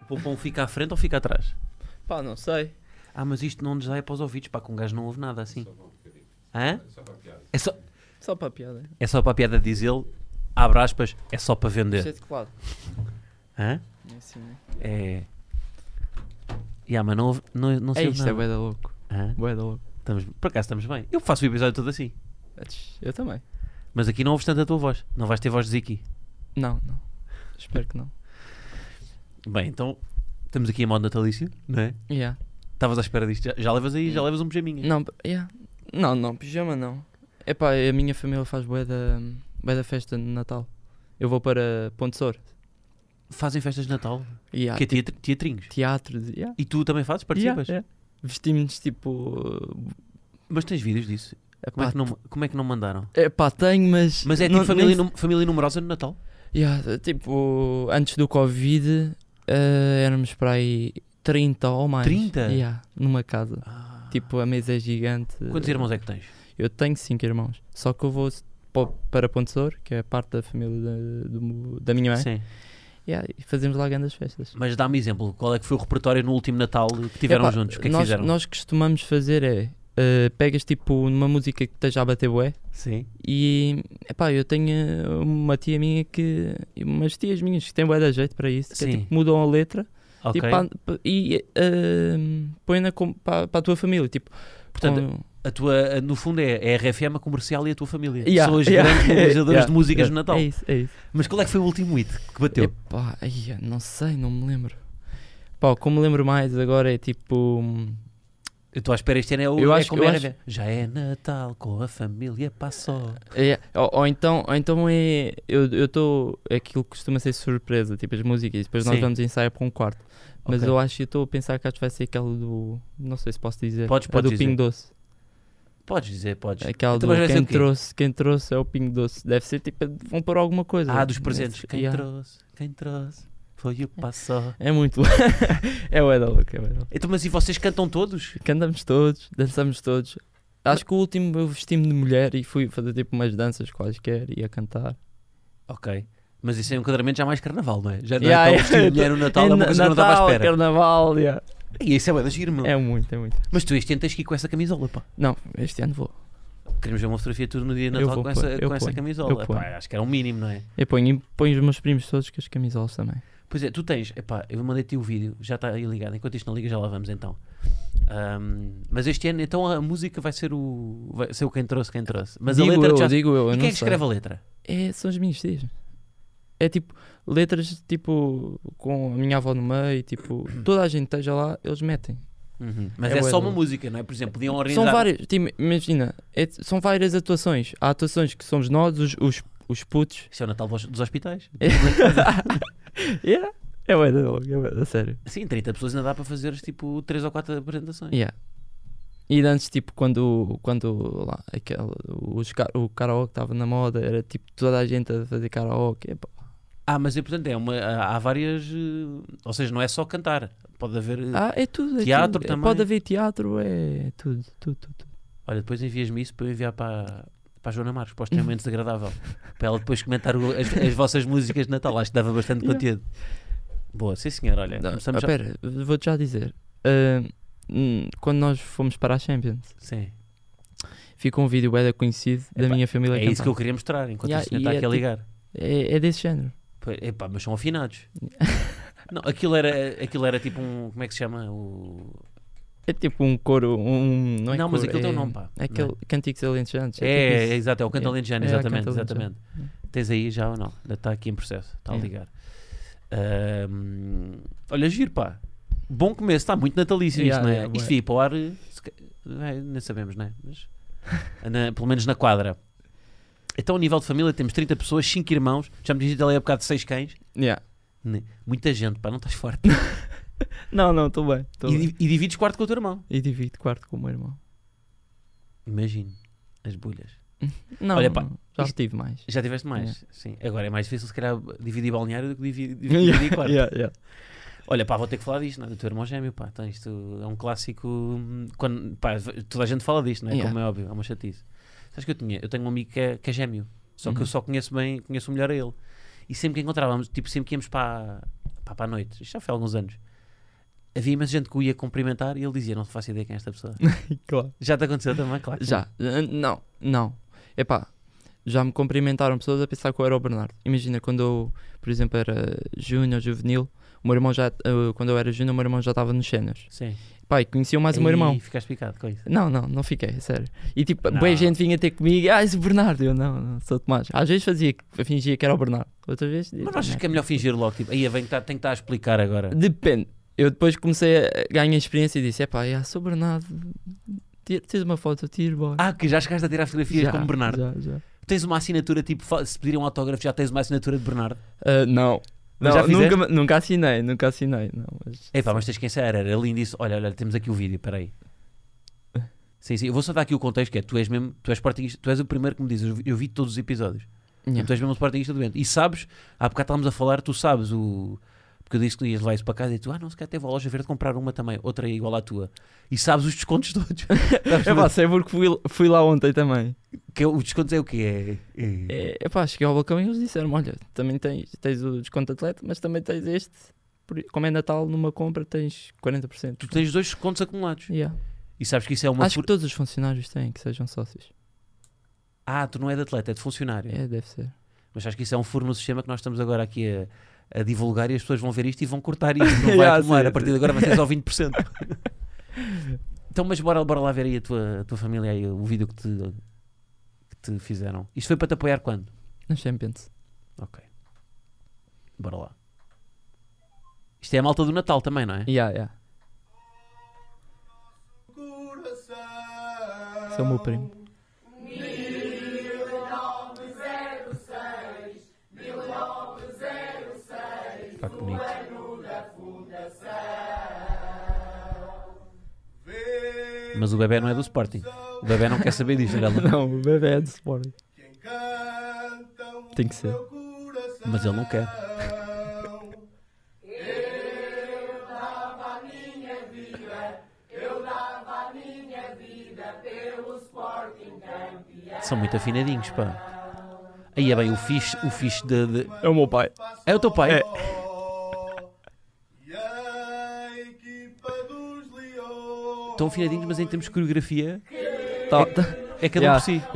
O pompom fica à frente ou fica atrás? Pá, não sei. Ah, mas isto não nos dá para os ouvidos, pá, que um gajo não ouve nada assim. Hã? É só, Só para a piada. é só para a piada diz ele, abre aspas, é só para Isto é vender. teclado. Hã? É assim, né? É... mas não, não sei Isto é nada. bué da louco. Hã? Bué da louco. Por acaso estamos bem. Eu faço o episódio todo assim. Eu também. Mas aqui não ouves tanto a tua voz. Não vais ter voz de Ziki. Não. Espero que não. Bem, então estamos aqui em modo natalício, não é? Yeah. Estavas à espera disto. Já levas aí, já levas um pijaminha. Não, yeah. Não, pijama não. Epá, a minha família faz bué da festa de Natal. Eu vou para Ponte Sor. Fazem festas de Natal. Yeah. Que é teatrinhos. Teatro. Yeah. E tu também fazes? Participas? Yeah. Vestimos tipo... Mas tens vídeos disso? Como é que não mandaram? Epá, tenho, mas... Mas é tipo família numerosa no Natal? Yeah, tipo, antes do Covid, éramos para aí 30 ou mais. 30? Yeah, numa casa. Ah. Tipo, a mesa é gigante. Quantos irmãos é que tens? Eu tenho 5 irmãos. Só que eu vou para Ponte Sor, que é parte da família da minha mãe. Sim. Yeah, e fazemos lá grandes festas. Mas dá-me exemplo. Qual é que foi o repertório no último Natal que tiveram Epá, juntos? O que é que fizeram? Nós costumamos fazer pegas tipo numa música que esteja a bater bué. Sim. E epá, eu tenho uma tia minha umas tias minhas que têm bué da jeito para isso. Que é, Sim. tipo, mudam a letra. Ok. Tipo, põe-na para a tua família. Tipo, Portanto, no fundo é a RFM, a comercial e a tua família. Yeah, São as yeah, grandes realizadoras yeah, de músicas yeah. no Natal. É isso. Mas qual é que foi o último hit que bateu? Epá, não sei, não me lembro. Pá, o que me lembro mais agora é tipo... Eu estou à espera, este ano é o Eu acho- como eu é acho- Já é Natal com a família passou. ou então é... Eu estou... Aquilo que costuma ser surpresa, tipo as músicas. E depois nós Sim. vamos ensaiar para um quarto. Mas Ok. eu acho que eu estou a pensar que acho que vai ser aquela do... Não sei se posso dizer. Podes a do dizer. Pingo Doce. Podes dizer, podes. Aquela Então, do mas vai ser o quê? quem trouxe é o Pingo Doce. Deve ser tipo... Vão pôr alguma coisa. Dos presentes. Esse- Quem yeah. trouxe foi o passou. É muito... é bué da louca, Então, mas e vocês cantam todos? Cantamos todos, dançamos todos. Acho que o último eu vesti-me de mulher e fui fazer tipo umas danças quaisquer e a cantar. Ok. Mas isso é um enquadramento já mais carnaval, não é? Já não Yeah, é tão vestir mulher no Natal, é uma coisa que eu não estava à Natal, espera. Carnaval, yeah. E isso é bué de giro, meu. É muito. Mas tu este ano tens que ir com essa camisola, pá. Não, este ano vou. Queremos ver uma fotografia tudo no dia de Eu Natal vou com pôr, essa, eu com essa ponho, camisola. eu ponho. Epá, acho que era um mínimo, não é? Eu ponho os meus primos todos com as camisolas também. Pois é, tu tens, eu mandei-te o vídeo, já está aí ligado, enquanto isto não liga já lá vamos então. Mas este ano então a música vai ser o quem trouxe. Mas digo a letra já... digo eu E não quem é que sei. escreve a letra? São as minhas tias. É tipo, letras tipo com a minha avó no meio, tipo, toda a gente esteja lá, eles metem. Mas É é bué só da- uma música, não é? Por exemplo, podiam organizar... São várias, tipo, imagina, são várias atuações. Há atuações que somos nós, os putos. Isso é o Natal dos hospitais. Yeah. É bué da louco, é bué da sério. Sim, 30 pessoas ainda dá para fazer tipo 3 ou 4 apresentações. Yeah. E antes, tipo, quando lá, o karaoke estava na moda, era tipo toda a gente a fazer karaoke. Epá. Mas portanto há várias... ou seja, não é só cantar. Pode haver... É tudo. Teatro tudo. também. Pode haver teatro, é tudo. Olha, depois envias-me isso para eu enviar para a Joana Marques, para o extremamente desagradável. Para ela depois comentar as vossas músicas de Natal. Acho que dava bastante Yeah. conteúdo. Boa, sim senhor, olha. Começamos já... Espera, vou-te já dizer. Quando nós fomos para a Champions, Sim. ficou um vídeo bem conhecido da minha família. É isso que eu queria mostrar, enquanto Yeah, o senhor e está é aqui a tipo- ligar. É desse género. Epá, mas são afinados. Não, aquilo era tipo um... Como é que se chama? É tipo um coro, não é Não, mas coro, aquilo tem um nome, pá. É aquele Cânticos Alentejantes. É, exato, é o Canto Alentejano, É, exatamente, Canto exatamente. Tens aí já ou não? Ainda está aqui em processo, está a ligar. Olha, giro, pá. Bom começo, está muito natalício isto, não é? Isto ia para o ar, nem sabemos, não é? Mas, pelo menos na quadra. Então, a nível de família, temos 30 pessoas, 5 irmãos, já me dizia ali há bocado de 6 cães. Yeah. Muita gente, pá, não estás forte. Não, estou bem. E divides quarto com o teu irmão. E divido quarto com o meu irmão. Imagino, as bulhas. Não, Olha, pá, não, já isto- tive mais. Já tiveste mais? Yeah. Sim. Agora é mais difícil, se calhar, dividir balneário do que dividir quarto. Yeah. Olha, pá, vou ter que falar disto, não é? Do teu irmão gêmeo, pá. Então, isto é um clássico. Quando, pá, toda a gente fala disto, não é? Yeah. Como é óbvio, é uma chatice. Sabes que eu tenho um amigo que é gêmeo, só que eu Uhum. só conheço melhor a ele. E sempre que encontrávamos, tipo, sempre que íamos para para a noite, isto já foi há alguns anos, havia imensa gente que o ia cumprimentar e ele dizia, não faço ideia quem é esta pessoa. Claro. Já te aconteceu também? Claro que Já. Não. Epá, já me cumprimentaram pessoas a pensar que eu era o Bernardo. Imagina, quando eu, por exemplo, era júnior, juvenil, o meu irmão quando eu era júnior, o meu irmão já estava nos séniores. Sim. Pá, e conheciam mais o meu irmão. E ficaste picado com isso? Não fiquei, é sério. E tipo, Não. boa gente vinha ter comigo, esse Bernardo. Eu não, sou Tomás. Às vezes fingia que era o Bernardo. Outras vezes... Mas não achas que é melhor fingir logo? Tipo, aí tem que estar a explicar agora. Depende. Eu depois comecei a ganhar experiência e disse, sou o Bernardo. Tens uma foto, eu tiro, bora. Que já chegaste a tirar fotografias como Bernardo? Já. Tens uma assinatura, tipo, se pedirem um autógrafo, já tens uma assinatura de Bernardo? Não. Mas já nunca assinei. Não, mas... Mas tens que ensaiar, era lindo isso. Olha, temos aqui o vídeo, peraí. Sim, eu vou só dar aqui o contexto, que é, tu és sportinguista, tu és o primeiro que me dizes, eu vi todos os episódios. Tu és mesmo um sportinguista doente. E sabes, há bocado estávamos a falar, tu sabes porque eu disse que ias levar isso para casa e tu, não, se calhar teve a loja verde comprar uma também, outra igual à tua. E sabes os descontos todos. Sei porque fui lá ontem também. Os descontos é o quê? Cheguei ao balcão e eles disseram, olha, também tens o desconto atleta, mas também tens este, como é Natal, numa compra tens 40%. Tu tens 2 descontos acumulados. Yeah. E sabes que isso é uma... Acho que todos os funcionários têm, que sejam sócios. Tu não é de atleta, é de funcionário. Deve ser. Mas acho que isso é um furo no sistema que nós estamos agora aqui a divulgar e as pessoas vão ver isto e vão cortar isto. Não vai acumular. A partir de agora vai ser só 20%. Então, mas bora lá ver aí a tua família, aí, o vídeo que te fizeram. Isto foi para te apoiar quando? Na Champions. Ok. Bora lá. Isto é a malta do Natal também, não é? Yeah. Esse é o meu primo. 1906 que bonito. Mas o bebé não é do Sporting. O bebé não quer saber disto, Não, o bebé é do Sporting. Tem que ser. Mas ele não quer. São muito afinadinhos, pá. Aí é bem, o fixe de... É o meu pai. É o teu pai? É. Estão afinadinhos, mas em termos de coreografia é cada um por si.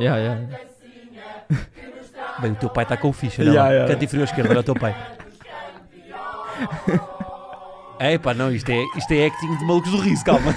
Bem, o teu pai está com o fixe, olha lá. Canto inferior esquerdo, olha o teu pai. Pá, não, isto é acting de malucos do riso, calma.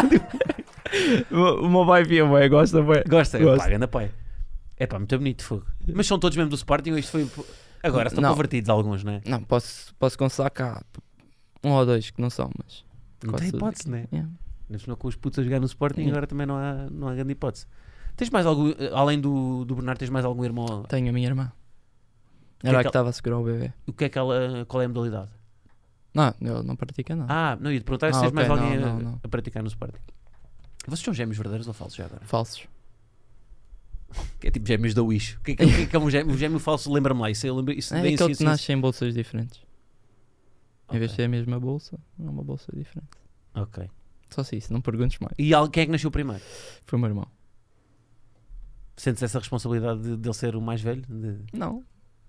O meu pai via, bem, gosta. Pá, anda pai. Pá, muito bonito, fogo. Mas são todos mesmo do Sporting ou isto foi... Agora estão convertidos alguns, não é? Não, posso constatar cá 1 ou 2 que não são, mas... Não tem hipótese, não é? Yeah. Com os putos a jogar no Sporting, agora também não há grande hipótese. Tens mais algum, além do Bernardo, tens mais algum irmão? Tenho a minha irmã. Era a que estava a segurar o bebê. O que é que qual é a modalidade? Não, ele não pratica nada. Não, ia te perguntar se tens mais alguém não. a praticar no Sporting. Vocês são gêmeos verdadeiros ou falsos já agora? Falsos. Que é tipo gêmeos da Wish. O que é um gêmeo? O gêmeo falso, lembra-me lá. Isso é aquele que nasce em bolsas diferentes. Em vez de ser a mesma bolsa, é uma bolsa diferente. Ok. Só se isso, não perguntes mais. E quem é que nasceu primeiro? Foi o meu irmão. Sentes essa responsabilidade de ele ser o mais velho? Não.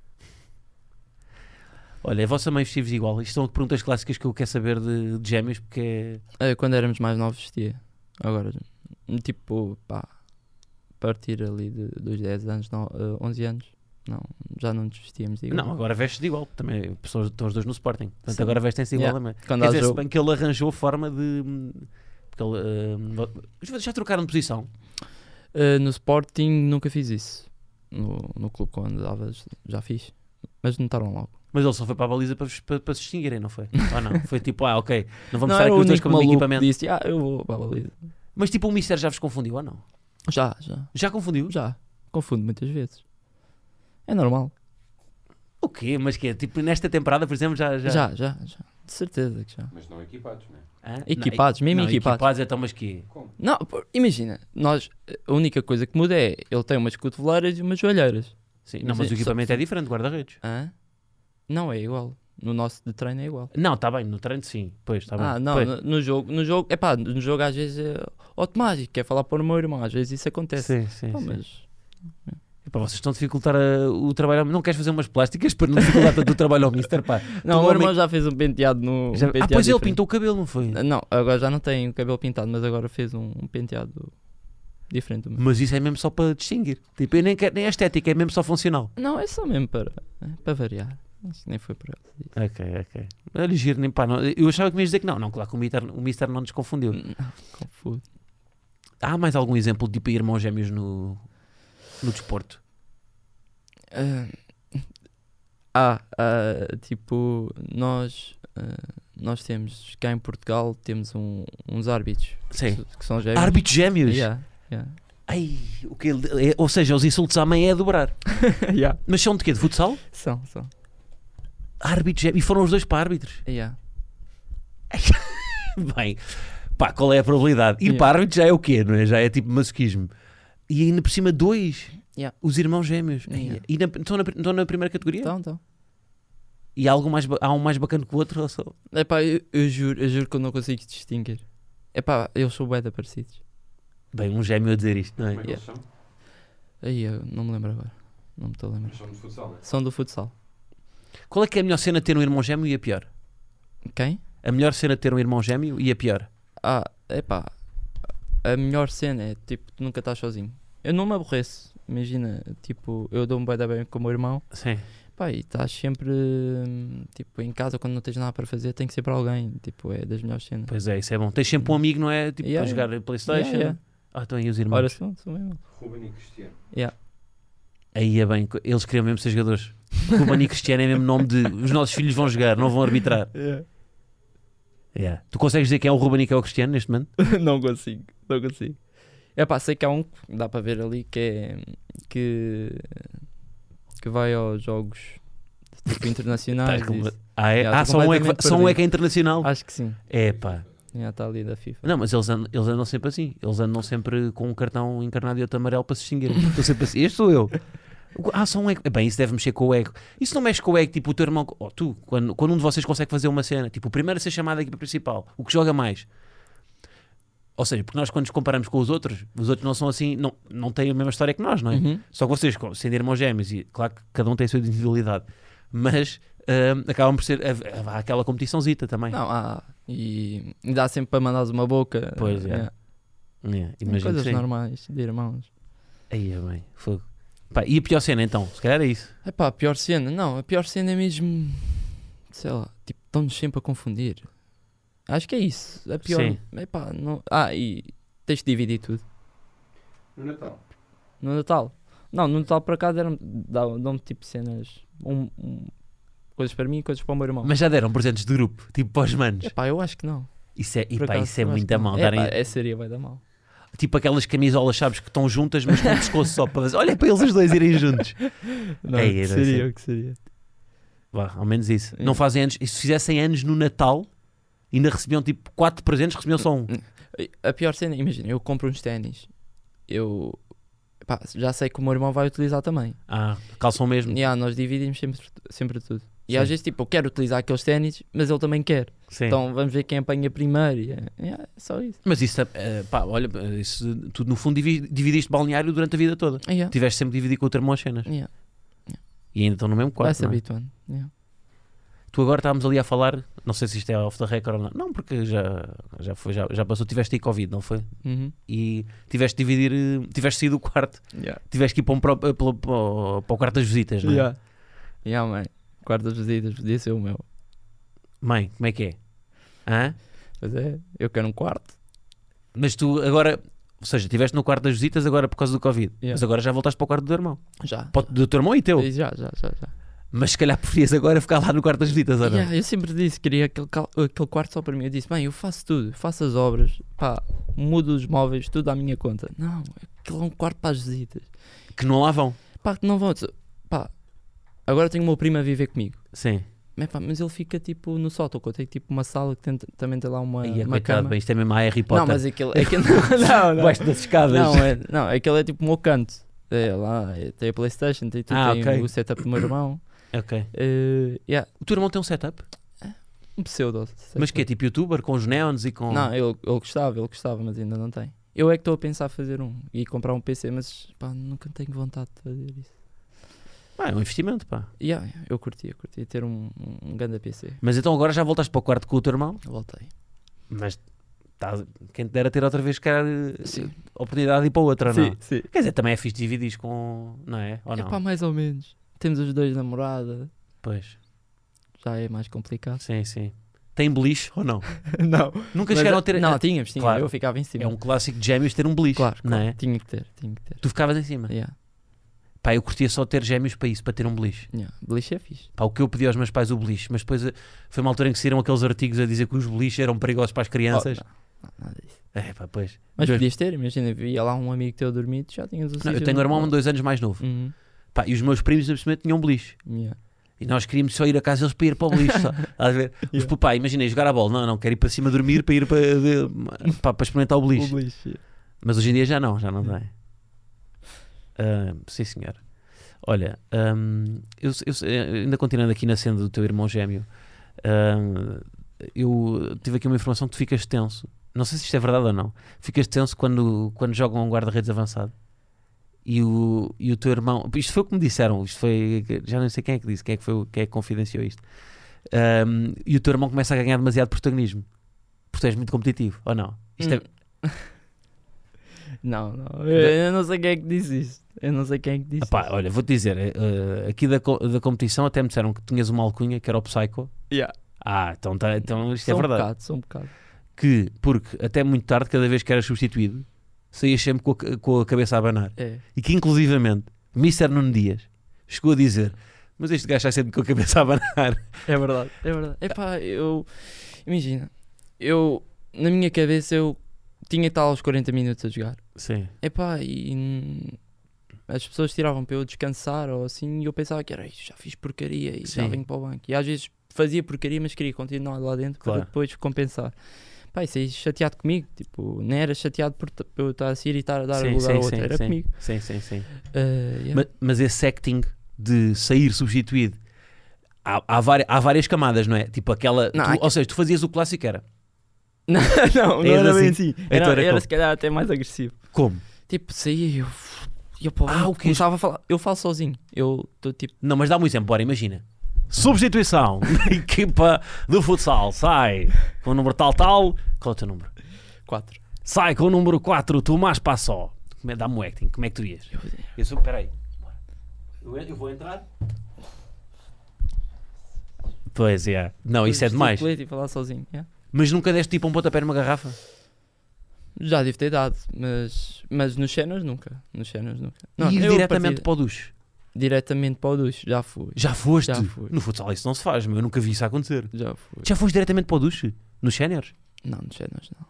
Olha, a vossa mãe vestia-vos igual. Isto são perguntas clássicas que eu quero saber de gêmeos, porque quando éramos mais novos vestia. Agora, tipo, pá, a partir ali dos 10 anos, 11 anos, não, já não nos vestíamos igual. Não, agora vestes de igual. Também estão os dois no Sporting. Portanto, agora vestem-se igual também. Quer dizer, se bem que ele arranjou forma de... Porque ele, já trocaram de posição? No Sporting nunca fiz isso. No clube quando andavas já fiz. Mas notaram logo. Mas ele só foi para a baliza para se distinguirem, não foi? Ou não? Foi tipo, ok, não vamos não, estar aqui os dois com o mesmo equipamento. Disse, eu vou para a baliza. Mas tipo, o Mister já vos confundiu ou não? Já. Já confundiu? Já. Confundo muitas vezes. É normal. O quê? Mas que é? Tipo, nesta temporada, por exemplo, já... Já. De certeza que já. Mas não equipados, não é? Equipados, mesmo equipados. Equipados, então, mas que... Como? Não, imagina, a única coisa que muda é ele tem umas cotoveleiras e umas joelheiras. Sim, não, mas o equipamento é diferente, guarda-redes. Não, é igual. No nosso de treino é igual. Não, está bem, no treino sim. Pois, está bem. Não, no jogo, no jogo às vezes é automático, quer falar para o meu irmão, às vezes isso acontece. Sim. Mas... Pá, vocês estão a dificultar o trabalho. Não queres fazer umas plásticas para não dificultar tanto o trabalho ao mister, pá? Não, o meu irmão já fez um penteado no... Pois diferente. ele pintou o cabelo, não foi? Não, agora já não tem o cabelo pintado, mas agora fez um penteado diferente do meu. Mas isso é mesmo só para distinguir. Tipo, eu nem quero, nem é estética, é mesmo só funcional. Não, é só mesmo para variar. Acho que nem foi para ela. Ok. Olha, giro, nem pá. Não, eu achava que me ias dizer que não. Não, claro que o mister não nos confundiu. Não, confuso. Há mais algum exemplo de tipo irmãos gêmeos no desporto? Tipo, nós temos, cá em Portugal, temos uns árbitros. Sim. Que são gêmeos. Árbitros gêmeos? Yeah. Ai, o que ou seja, os insultos à mãe é a dobrar. Yeah. Mas são de quê? De futsal? São. Árbitros gêmeos. E foram os dois para árbitros? Yeah. Bem, pá, qual é a probabilidade? Ir para árbitros já é o quê, não é? Já é tipo masoquismo. E ainda por cima dois. Yeah. Os irmãos gêmeos. Yeah. E estão na primeira categoria? Então. E há um mais bacana que o outro? Ou só? Epá, eu juro que eu não consigo distinguir. Epá, eles são bué de parecidos. Bem, um gêmeo a dizer isto, não é? Como é que eles são? Aí eu não me lembro agora. Não me estou a lembrar. Mas são de futsal, não é? São do futsal. Qual é que é a melhor cena de ter um irmão gêmeo e a pior? Quem? A melhor cena de ter um irmão gêmeo e a pior? Epá, a melhor cena é tipo, tu nunca estás sozinho. Eu não me aborreço. Imagina, tipo, eu dou-me bué da bem com o meu irmão. Sim. Pá, e estás sempre, tipo, em casa quando não tens nada para fazer, tem que ser para alguém. Tipo, é das melhores cenas. Pois é, isso é bom. Tens sempre um amigo, não é? Tipo, Yeah, para jogar Playstation. Yeah. Então aí os irmãos. Ora, são mesmo. Ruben e Cristiano. Aí é bem, eles queriam mesmo ser jogadores. Ruben e Cristiano é mesmo nome de os nossos filhos vão jogar, não vão arbitrar. Yeah. Tu consegues dizer quem é o Ruben e quem é o Cristiano neste momento? Não consigo. Epá, sei que há um que dá para ver ali que vai aos jogos tipo internacionais. Só um é que é internacional. Acho que sim. É pá. Está ali da FIFA. Não, mas eles andam sempre assim. Eles andam sempre com um cartão encarnado e outro amarelo para se distinguirem. Estão sempre assim. Este sou eu. Só um ego. Bem, isso deve mexer com o ego. Isso não mexe com o ego, tipo o teu irmão. Tu, quando um de vocês consegue fazer uma cena, tipo o primeiro a ser chamado da equipa principal, o que joga mais. Ou seja, porque nós quando nos comparamos com os outros não são assim, não têm a mesma história que nós, não é? Uhum. Só que vocês, sendo irmãos gêmeos, e claro que cada um tem a sua individualidade, mas acabam por ser. Há aquela competiçãozita também. Não, e dá sempre para mandares uma boca. Pois é. Imagino coisas que sim. normais de irmãos. Aí é bem, fogo. Pá, e a pior cena então? Se calhar é isso. Epá, a pior cena. Não, a pior cena é mesmo. Sei lá, tipo, estão-nos sempre a confundir. Acho que é isso. A pior. Sim. Epá, não. E tens de dividir tudo. No Natal. No Natal. Não, no Natal para cá dão-me tipo cenas. Coisas para mim e coisas para o meu irmão. Mas já deram presentes de grupo, tipo para os manos. Epá, eu acho que não. Isso é, Por acaso, isso é eu acho muito que a não. mal. Seria vai dar mal. Tipo aquelas camisolas, sabes, que estão juntas, mas com o pescoço só para fazer. Olha para eles os dois irem juntos. Não, Ei, que seria. Vá, ao menos isso. É. Não fazem anos. E se fizessem anos no Natal, ainda recebiam tipo 4 presentes, recebiam só um. A pior cena, imagina, eu compro uns ténis. Epá, já sei que o meu irmão vai utilizar também. Calçam mesmo. Nós dividimos sempre tudo. E Sim. às vezes, tipo, eu quero utilizar aqueles ténis, mas ele também quer. Sim. Então vamos ver quem apanha primeiro. É só isso. Mas isso, olha, isso, tu no fundo dividiste balneário durante a vida toda. Tiveste sempre dividir com o teu irmão as cenas. E ainda estão no mesmo quarto. Vai-se habituando. Tu agora estávamos ali a falar, não sei se isto é off the record ou não. Não, porque já passou, tiveste aí Covid, não foi? Uhum. E tiveste de dividir, tiveste saído do quarto. Tiveste que ir para o quarto das visitas, não é? Mãe. Quarto das visitas, podia ser o meu. Mãe, como é que é? Hã? Pois é, eu quero um quarto. Mas tu agora, ou seja, estiveste no quarto das visitas agora por causa do Covid. Mas agora já voltaste para o quarto do teu irmão. Já. Do teu irmão e teu. Já. Mas se calhar preferias agora ficar lá no quarto das visitas, ou não? Eu sempre disse que queria aquele quarto só para mim. Eu disse, bem, eu faço tudo, faço as obras, pá, mudo os móveis, tudo à minha conta. Não, aquilo é um quarto para as visitas. Que não lá vão. Pá, que não vão. Pá, agora tenho o meu primo a viver comigo. Sim. Mas ele fica tipo no sótão, que eu tenho tipo uma sala que também tem lá uma coitado, cama. Bem, isto é mesmo a Harry Potter. Não, mas aquele não. Baixo das escadas. Não, aquele é tipo o meu canto. Lá, tem a Playstation, tem tudo, tem o setup do meu irmão. Ok. O teu irmão tem um setup? Um pseudo. Mas que é tipo youtuber, com os neons e com... Não, ele gostava, mas ainda não tem. Eu é que estou a pensar fazer e comprar um PC, mas pá, nunca tenho vontade de fazer isso. É um investimento, pá. Eu curtia ter um grande PC. Mas então agora já voltaste para o quarto com o teu irmão? Voltei. Mas quem te dera ter outra vez oportunidade de ir para outra, não? Sim. Quer dizer, também é fixe dividir com... Não é? Ou não? Pá, mais ou menos. Temos os dois namorada. Pois. Já é mais complicado. Sim. Tem beliche ou não? Não. Nunca chegaram a ter... Não, tínhamos. Claro. Eu ficava em cima. É um clássico de gêmeos ter um beliche, Claro. não é? Tinha que ter. Tu ficavas em cima? Pá, eu curtia só ter gêmeos para isso, para ter um beliche. Beliche é fixe. Pá, o que eu pedi aos meus pais o beliche, mas depois foi uma altura em que saíram aqueles artigos a dizer que os beliches eram perigosos para as crianças. Não, nada disso. Pá, pois. Mas podias ter, imagina, ia lá um amigo teu dormir, já tinhas o Não, eu tenho um irmão 2 anos mais novo. Pá, e os meus primos, simplesmente, tinham um beliche. E nós queríamos só ir a casa deles para ir para o beliche. Estás a ver? Mas, pá, imaginei jogar a bola. Não, quero ir para cima dormir para ir para experimentar o beliche. Mas hoje em dia já não tem. Sim, senhor. Olha, eu ainda continuando aqui na cena do teu irmão gêmeo, eu tive aqui uma informação que tu ficas tenso. Não sei se isto é verdade ou não. Ficas tenso quando jogam um guarda-redes avançado e o teu irmão... Isto foi o que me disseram. Isto foi... Já não sei quem é que disse. Quem é que confidenciou isto. E o teu irmão começa a ganhar demasiado protagonismo. Porque tu és muito competitivo, ou não? Isto é... Não. Eu não sei quem é que disse isso. Olha, vou-te dizer, aqui da competição até me disseram que tinhas uma alcunha que era o Psycho. Então isto é verdade. Só um bocado. Porque até muito tarde, cada vez que eras substituído, saías sempre com a cabeça a abanar. E que inclusivamente Mr. Nuno Dias chegou a dizer: mas este gajo está sempre com a cabeça a abanar. É verdade. Imagina, na minha cabeça eu tinha que estar aos 40 minutos a jogar. Sim. E as pessoas tiravam para eu descansar ou assim, e eu pensava que era: já fiz porcaria e já venho para o banco. E às vezes fazia porcaria, mas queria continuar lá dentro para depois compensar. Pá, isso aí chateado comigo, tipo, não era chateado por eu estar a sair e estar a dar lugar a outra, era comigo. Sim. Mas esse acting de sair substituído, há várias camadas, não é? Tipo aquela... Ou seja, tu fazias o clássico, era... Não era bem assim. Era se calhar até mais agressivo. Como? Tipo, saía e eu começava a falar, eu falo sozinho, eu estou tipo... Não, mas dá-me um exemplo, bora, imagina. Substituição da equipa do futsal, sai com o número tal, qual é o teu número? 4. Sai com o número 4, Tomás Passó. Dá-me o acting, como é que tu ias? Espera eu vou entrar. Pois é, não, isso é demais. E falar sozinho, Mas nunca deste tipo um pontapé numa garrafa? Já devo ter dado, mas nos cenas nunca. Não, e diretamente para o duche? Diretamente para o duche, já fui. Já foste? Já fui. No futsal isso não se faz, eu nunca vi isso acontecer. Já fui. Já foste diretamente para o duche? Nos séniores? Não, nos séniores não.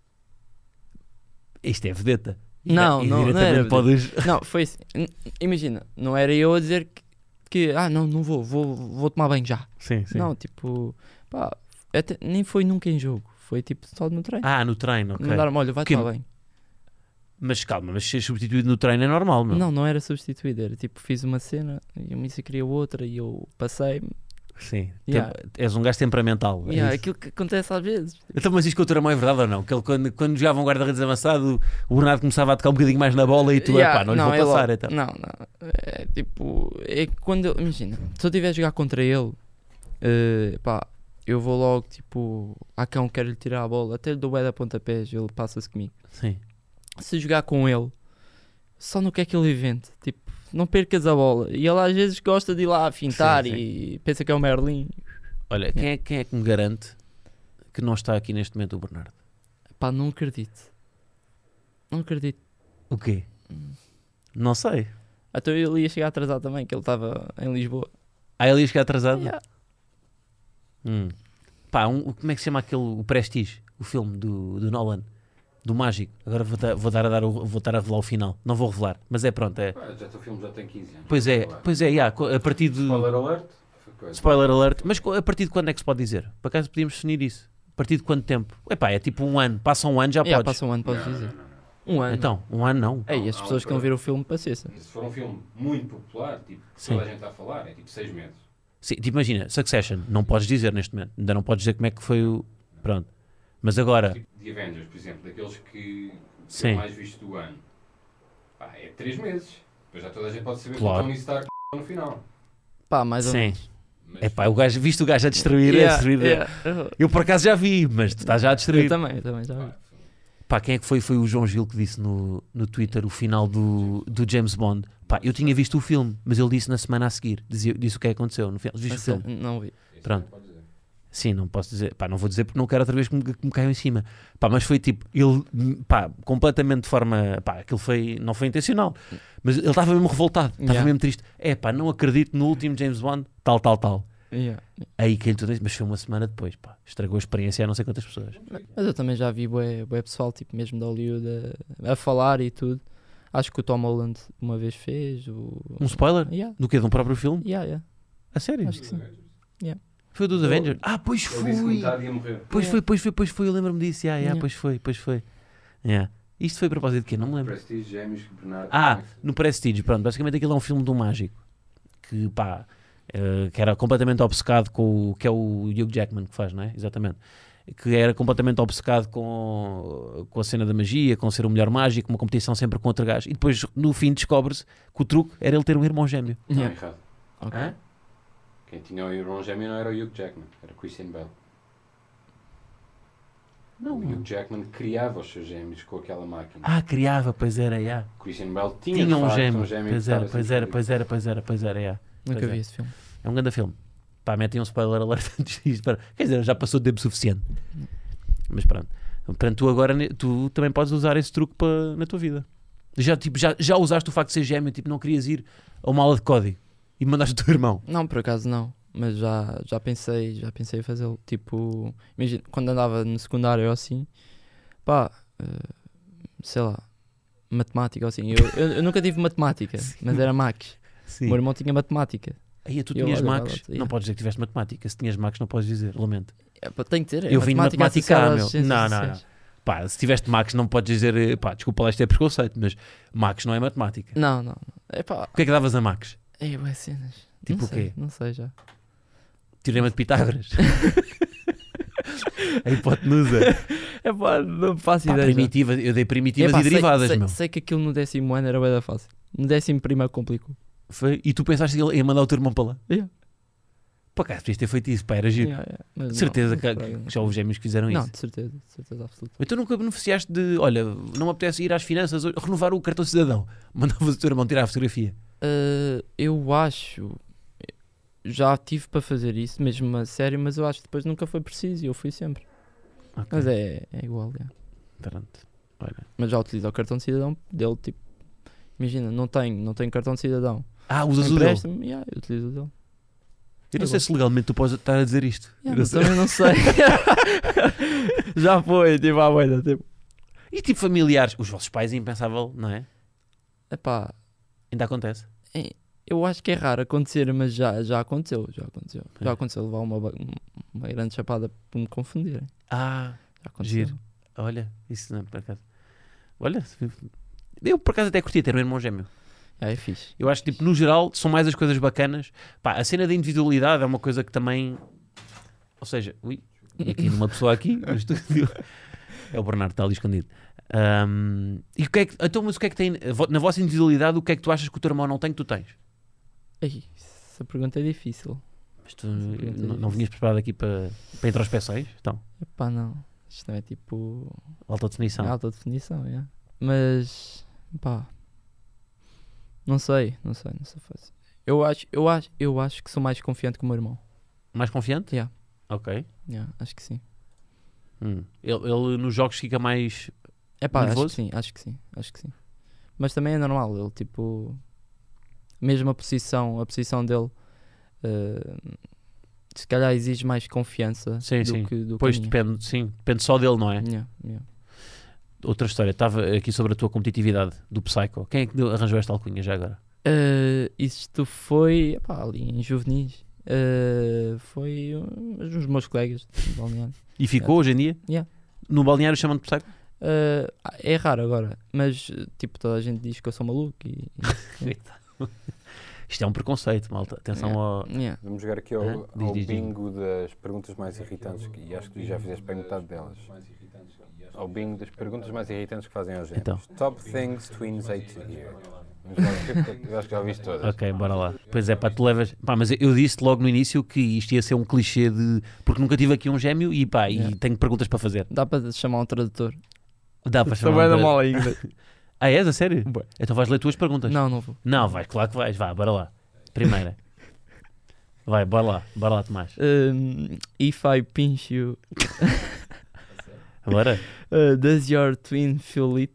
Isto é vedeta. Não era para o duche. Não, foi assim. Imagina, não era eu a dizer que não vou tomar banho já. Sim. Não, tipo, pá, nem foi nunca em jogo. Foi tipo só no treino. No treino, ok. Mandaram-me, olha, vai tomar banho. Mas calma, mas ser substituído no treino é normal, não? Não era substituído, era tipo, fiz uma cena e a Missa queria outra e eu passei-me. Sim, és um gajo temperamental. Aquilo que acontece às vezes. Então, mas isto com o teu irmão é verdade ou não? Que ele, quando jogava um guarda-redes avançado, o Bernardo começava a tocar um bocadinho mais na bola e tu, não lhe vou passar. Então. Não, é tipo, quando imagina, se eu estiver a jogar contra ele, eu vou logo tipo, cão, quero lhe tirar a bola, até lhe dou bué da pontapés, ele passa-se comigo. Sim. Se jogar com ele, só no que é que ele invente, tipo, não percas a bola. E ele às vezes gosta de ir lá a fintar e pensa que é o Merlin. Olha, quem é que me garante que não está aqui neste momento o Bernardo? Pá, não acredito. O quê? Não sei. Então ele ia chegar atrasado também, que ele estava em Lisboa. Ele ia chegar atrasado? Yeah. Pá, como é que se chama o Prestige? O filme do Nolan? Do Mágico. Agora vou estar a revelar o final. Não vou revelar, mas pronto. O filme já tem 15 anos. Pois é, a partir de... Spoiler alert. Spoiler alert. Mas a partir de quando é que se pode dizer? Por acaso podíamos definir isso? A partir de quanto tempo? É tipo um ano. Passa um ano, já podes. Passa um ano, podes dizer. Um ano. Então, um ano não. As pessoas que não viram o filme, paciência. Se for um filme muito popular, tipo, toda a gente está a falar, é tipo 6 meses. Sim, tipo, imagina, Succession, não podes dizer neste momento. Ainda não podes dizer como é que foi o... Pronto. Mas agora... Tipo de Avengers, por exemplo, daqueles que que é o mais visto do ano, pá, é 3 meses. Depois já toda a gente pode saber que o Tony Stark no final. Pá, mais ou menos. Mas... É pá, viste o gajo a destruir, Eu por acaso já vi, mas tu estás já a destruir. Eu também já vi. Pá, quem é que foi? Foi o João Gil que disse no Twitter o final do James Bond. Pá, eu tinha visto o filme, mas ele disse na semana a seguir. Disse o que é que aconteceu. Viste o filme? Não vi. Pronto. Sim, não posso dizer. Pá, não vou dizer porque não quero outra vez que me caiam em cima. Pá, mas foi tipo, ele, pá, completamente de forma, pá, aquilo não foi intencional. Mas ele estava mesmo revoltado, estava mesmo triste. É pá, não acredito no último James Bond, tal. Aí que ele tudo isso, mas foi uma semana depois, pá, estragou a experiência a não sei quantas pessoas. Mas eu também já vi bué pessoal, tipo, mesmo de Hollywood a falar e tudo. Acho que o Tom Holland uma vez fez. Um spoiler? Do quê? De um próprio filme? A sério? Acho que sim. Foi o dos Avengers? Pois foi! Pois foi, eu lembro-me disso. Pois foi. Isto foi a propósito de quê? Não me lembro. Prestige, Gêmeos, Bernardo. No Prestige, pronto. Basicamente aquilo é um filme de um mágico que, pá, que era completamente obcecado com que é o Hugh Jackman que faz, não é? Exatamente. Que era completamente obcecado com a cena da magia, com ser o melhor mágico, uma competição sempre com outro gajo. E depois, no fim, descobre-se que o truque era ele ter um irmão gêmeo. Não, errado. Okay. Quem tinha o irmão gêmeo não era o Hugh Jackman, era Christian Bale. Não. O Hugh Jackman criava os seus gêmeos com aquela máquina. Criava, pois era, Christian Bale tinha um gêmeo. Pois era. Nunca vi esse filme. É um grande filme. Pá, metem um spoiler alert antes disto. Quer dizer, já passou de tempo suficiente. Mas pronto. Portanto, tu agora tu também podes usar esse truque na tua vida. Já usaste o facto de ser gêmeo, tipo, não querias ir a uma aula de código e mandaste o teu irmão? Não, por acaso não. Mas já pensei em fazê-lo. Tipo, imagina, quando andava no secundário ou assim, pá, sei lá, matemática ou assim. Eu nunca tive matemática, mas era Max. O meu irmão tinha matemática. Aí tu tinhas Max, não podes dizer que tiveste matemática. Se tinhas Max, não podes dizer, lamento. Tem que ter. Eu vim de matemática, meu. Não. Pá, se tiveste Max, não podes dizer, pá, desculpa lá, isto é preconceito, mas Max não é matemática. Não. O que é que davas a Max? Ué, cenas. Tipo o quê? Não sei já. Teorema de Pitágoras. A hipotenusa. Pá, não faço ideia. Eu dei primitivas e derivadas, meu. Sei que aquilo no 10º ano era bem da fácil. No 11º complicou. Foi? E tu pensaste que ele ia mandar o teu irmão para lá? Pá, cá, podias ter feito isso, pá, era giro. De certeza que já houve gêmeos que fizeram isso. Não, de certeza absoluta. Então nunca beneficiaste de, olha, não me apetece ir às finanças, renovar o cartão de cidadão. Mandavas o teu irmão tirar a fotografia. Eu acho, já tive para fazer isso, mesmo a sério, mas eu acho que depois nunca foi preciso e eu fui sempre. Okay. Mas é igual, Pronto. Olha. Mas já utilizo o cartão de cidadão dele, tipo, imagina, não tenho cartão de cidadão. Usas o dele? Eu utilizo o dele. Eu não sei se legalmente tu podes estar a dizer isto. Também não sei. Já foi, tipo, à boia, tipo. E tipo familiares, os vossos pais é impensável, não é? Epá, ainda acontece? Eu acho que é raro acontecer, mas já aconteceu. Já aconteceu levar uma grande chapada por me confundirem. Já aconteceu. Giro. Olha, isso não é por acaso. Olha, eu por acaso até curti ter um irmão gêmeo. É fixe. Eu acho que, tipo, no geral, são mais as coisas bacanas. Pá, a cena da individualidade é uma coisa que também... Ou seja, aqui numa pessoa aqui no estúdio. É o Bernardo, está ali escondido. E o que é que... Então, mas o que é que tem... Na vossa individualidade, o que é que tu achas que o teu irmão não tem que tu tens? Essa pergunta é difícil. Mas tu não vinhas preparado aqui para introspeções? Então? Epá, não. Isto não é tipo... Alta definição. Alta definição, Mas... Pá... Não sei fácil. Eu acho que sou mais confiante que o meu irmão. Mais confiante? Ok. Acho que sim. Ele nos jogos fica mais nervoso? Acho que sim. Mas também é normal, ele tipo... Mesmo a posição dele se calhar exige mais confiança do que pois depende só dele, não é? Outra história, estava aqui sobre a tua competitividade do Psycho. Quem é que arranjou esta alcunha já agora? Isto foi ali em juvenis. Foi os meus colegas do balneário. E ficou hoje em dia? No balneário chamam-te Psycho? É raro agora, mas tipo toda a gente diz que eu sou maluco Isto é um preconceito, malta. Atenção ao... Vamos jogar aqui ao bingo das perguntas mais irritantes, e acho que já fizeste bem metade delas. ao bingo das perguntas mais irritantes que fazem aos gêmeos. Então. Top things twins hate to hear. Eu acho que já ouviste todas. Ok, bora lá. Pois é, pá, tu levas... Pá, mas eu disse logo no início que isto ia ser um clichê de... Porque nunca tive aqui um gêmeo e pá, e tenho perguntas para fazer. Dá para chamar um tradutor? Dá para chamar Também da mal ainda. Ah, és? A sério? Então vais ler tuas perguntas. Não vou. Não, vais, claro que vais. Vá, bora lá. Primeira. Vai, bora lá, Tomás. If I pinch you... Bora? Does your twin feel it?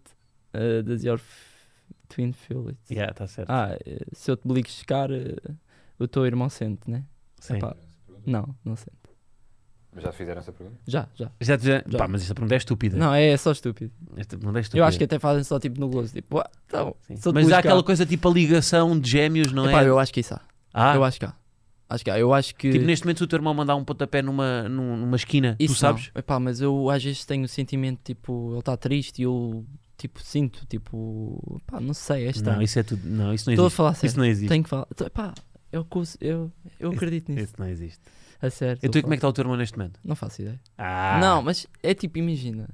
Twin feel it? Yeah, está certo. Se eu te beliscar, o teu irmão sente, né? Sim. Epá, não sente. Mas já fizeram essa pergunta? Já. Já. Pá, mas esta pergunta é estúpida. Não, é só estúpido. Esta pergunta é estúpida. Eu acho que até fazem só tipo no gozo. Tipo, então, mas há aquela coisa tipo a ligação de gêmeos, não Epá, é? eu acho que isso há. Eu acho que há. Eu acho que... Tipo, neste momento se o teu irmão mandar um pontapé numa esquina, isso tu sabes? Epá, mas eu às vezes tenho o sentimento, tipo, ele está triste e eu, tipo, sinto, tipo... Pá, não sei, Não, isso é tudo... Não, isso não existe. Estou a falar sério. Isso não existe. Tenho que falar. Epá, eu acredito nisso. Isso não existe. A sério. Então como é que está o teu irmão neste momento? Não faço ideia. Não, mas é tipo, imagina.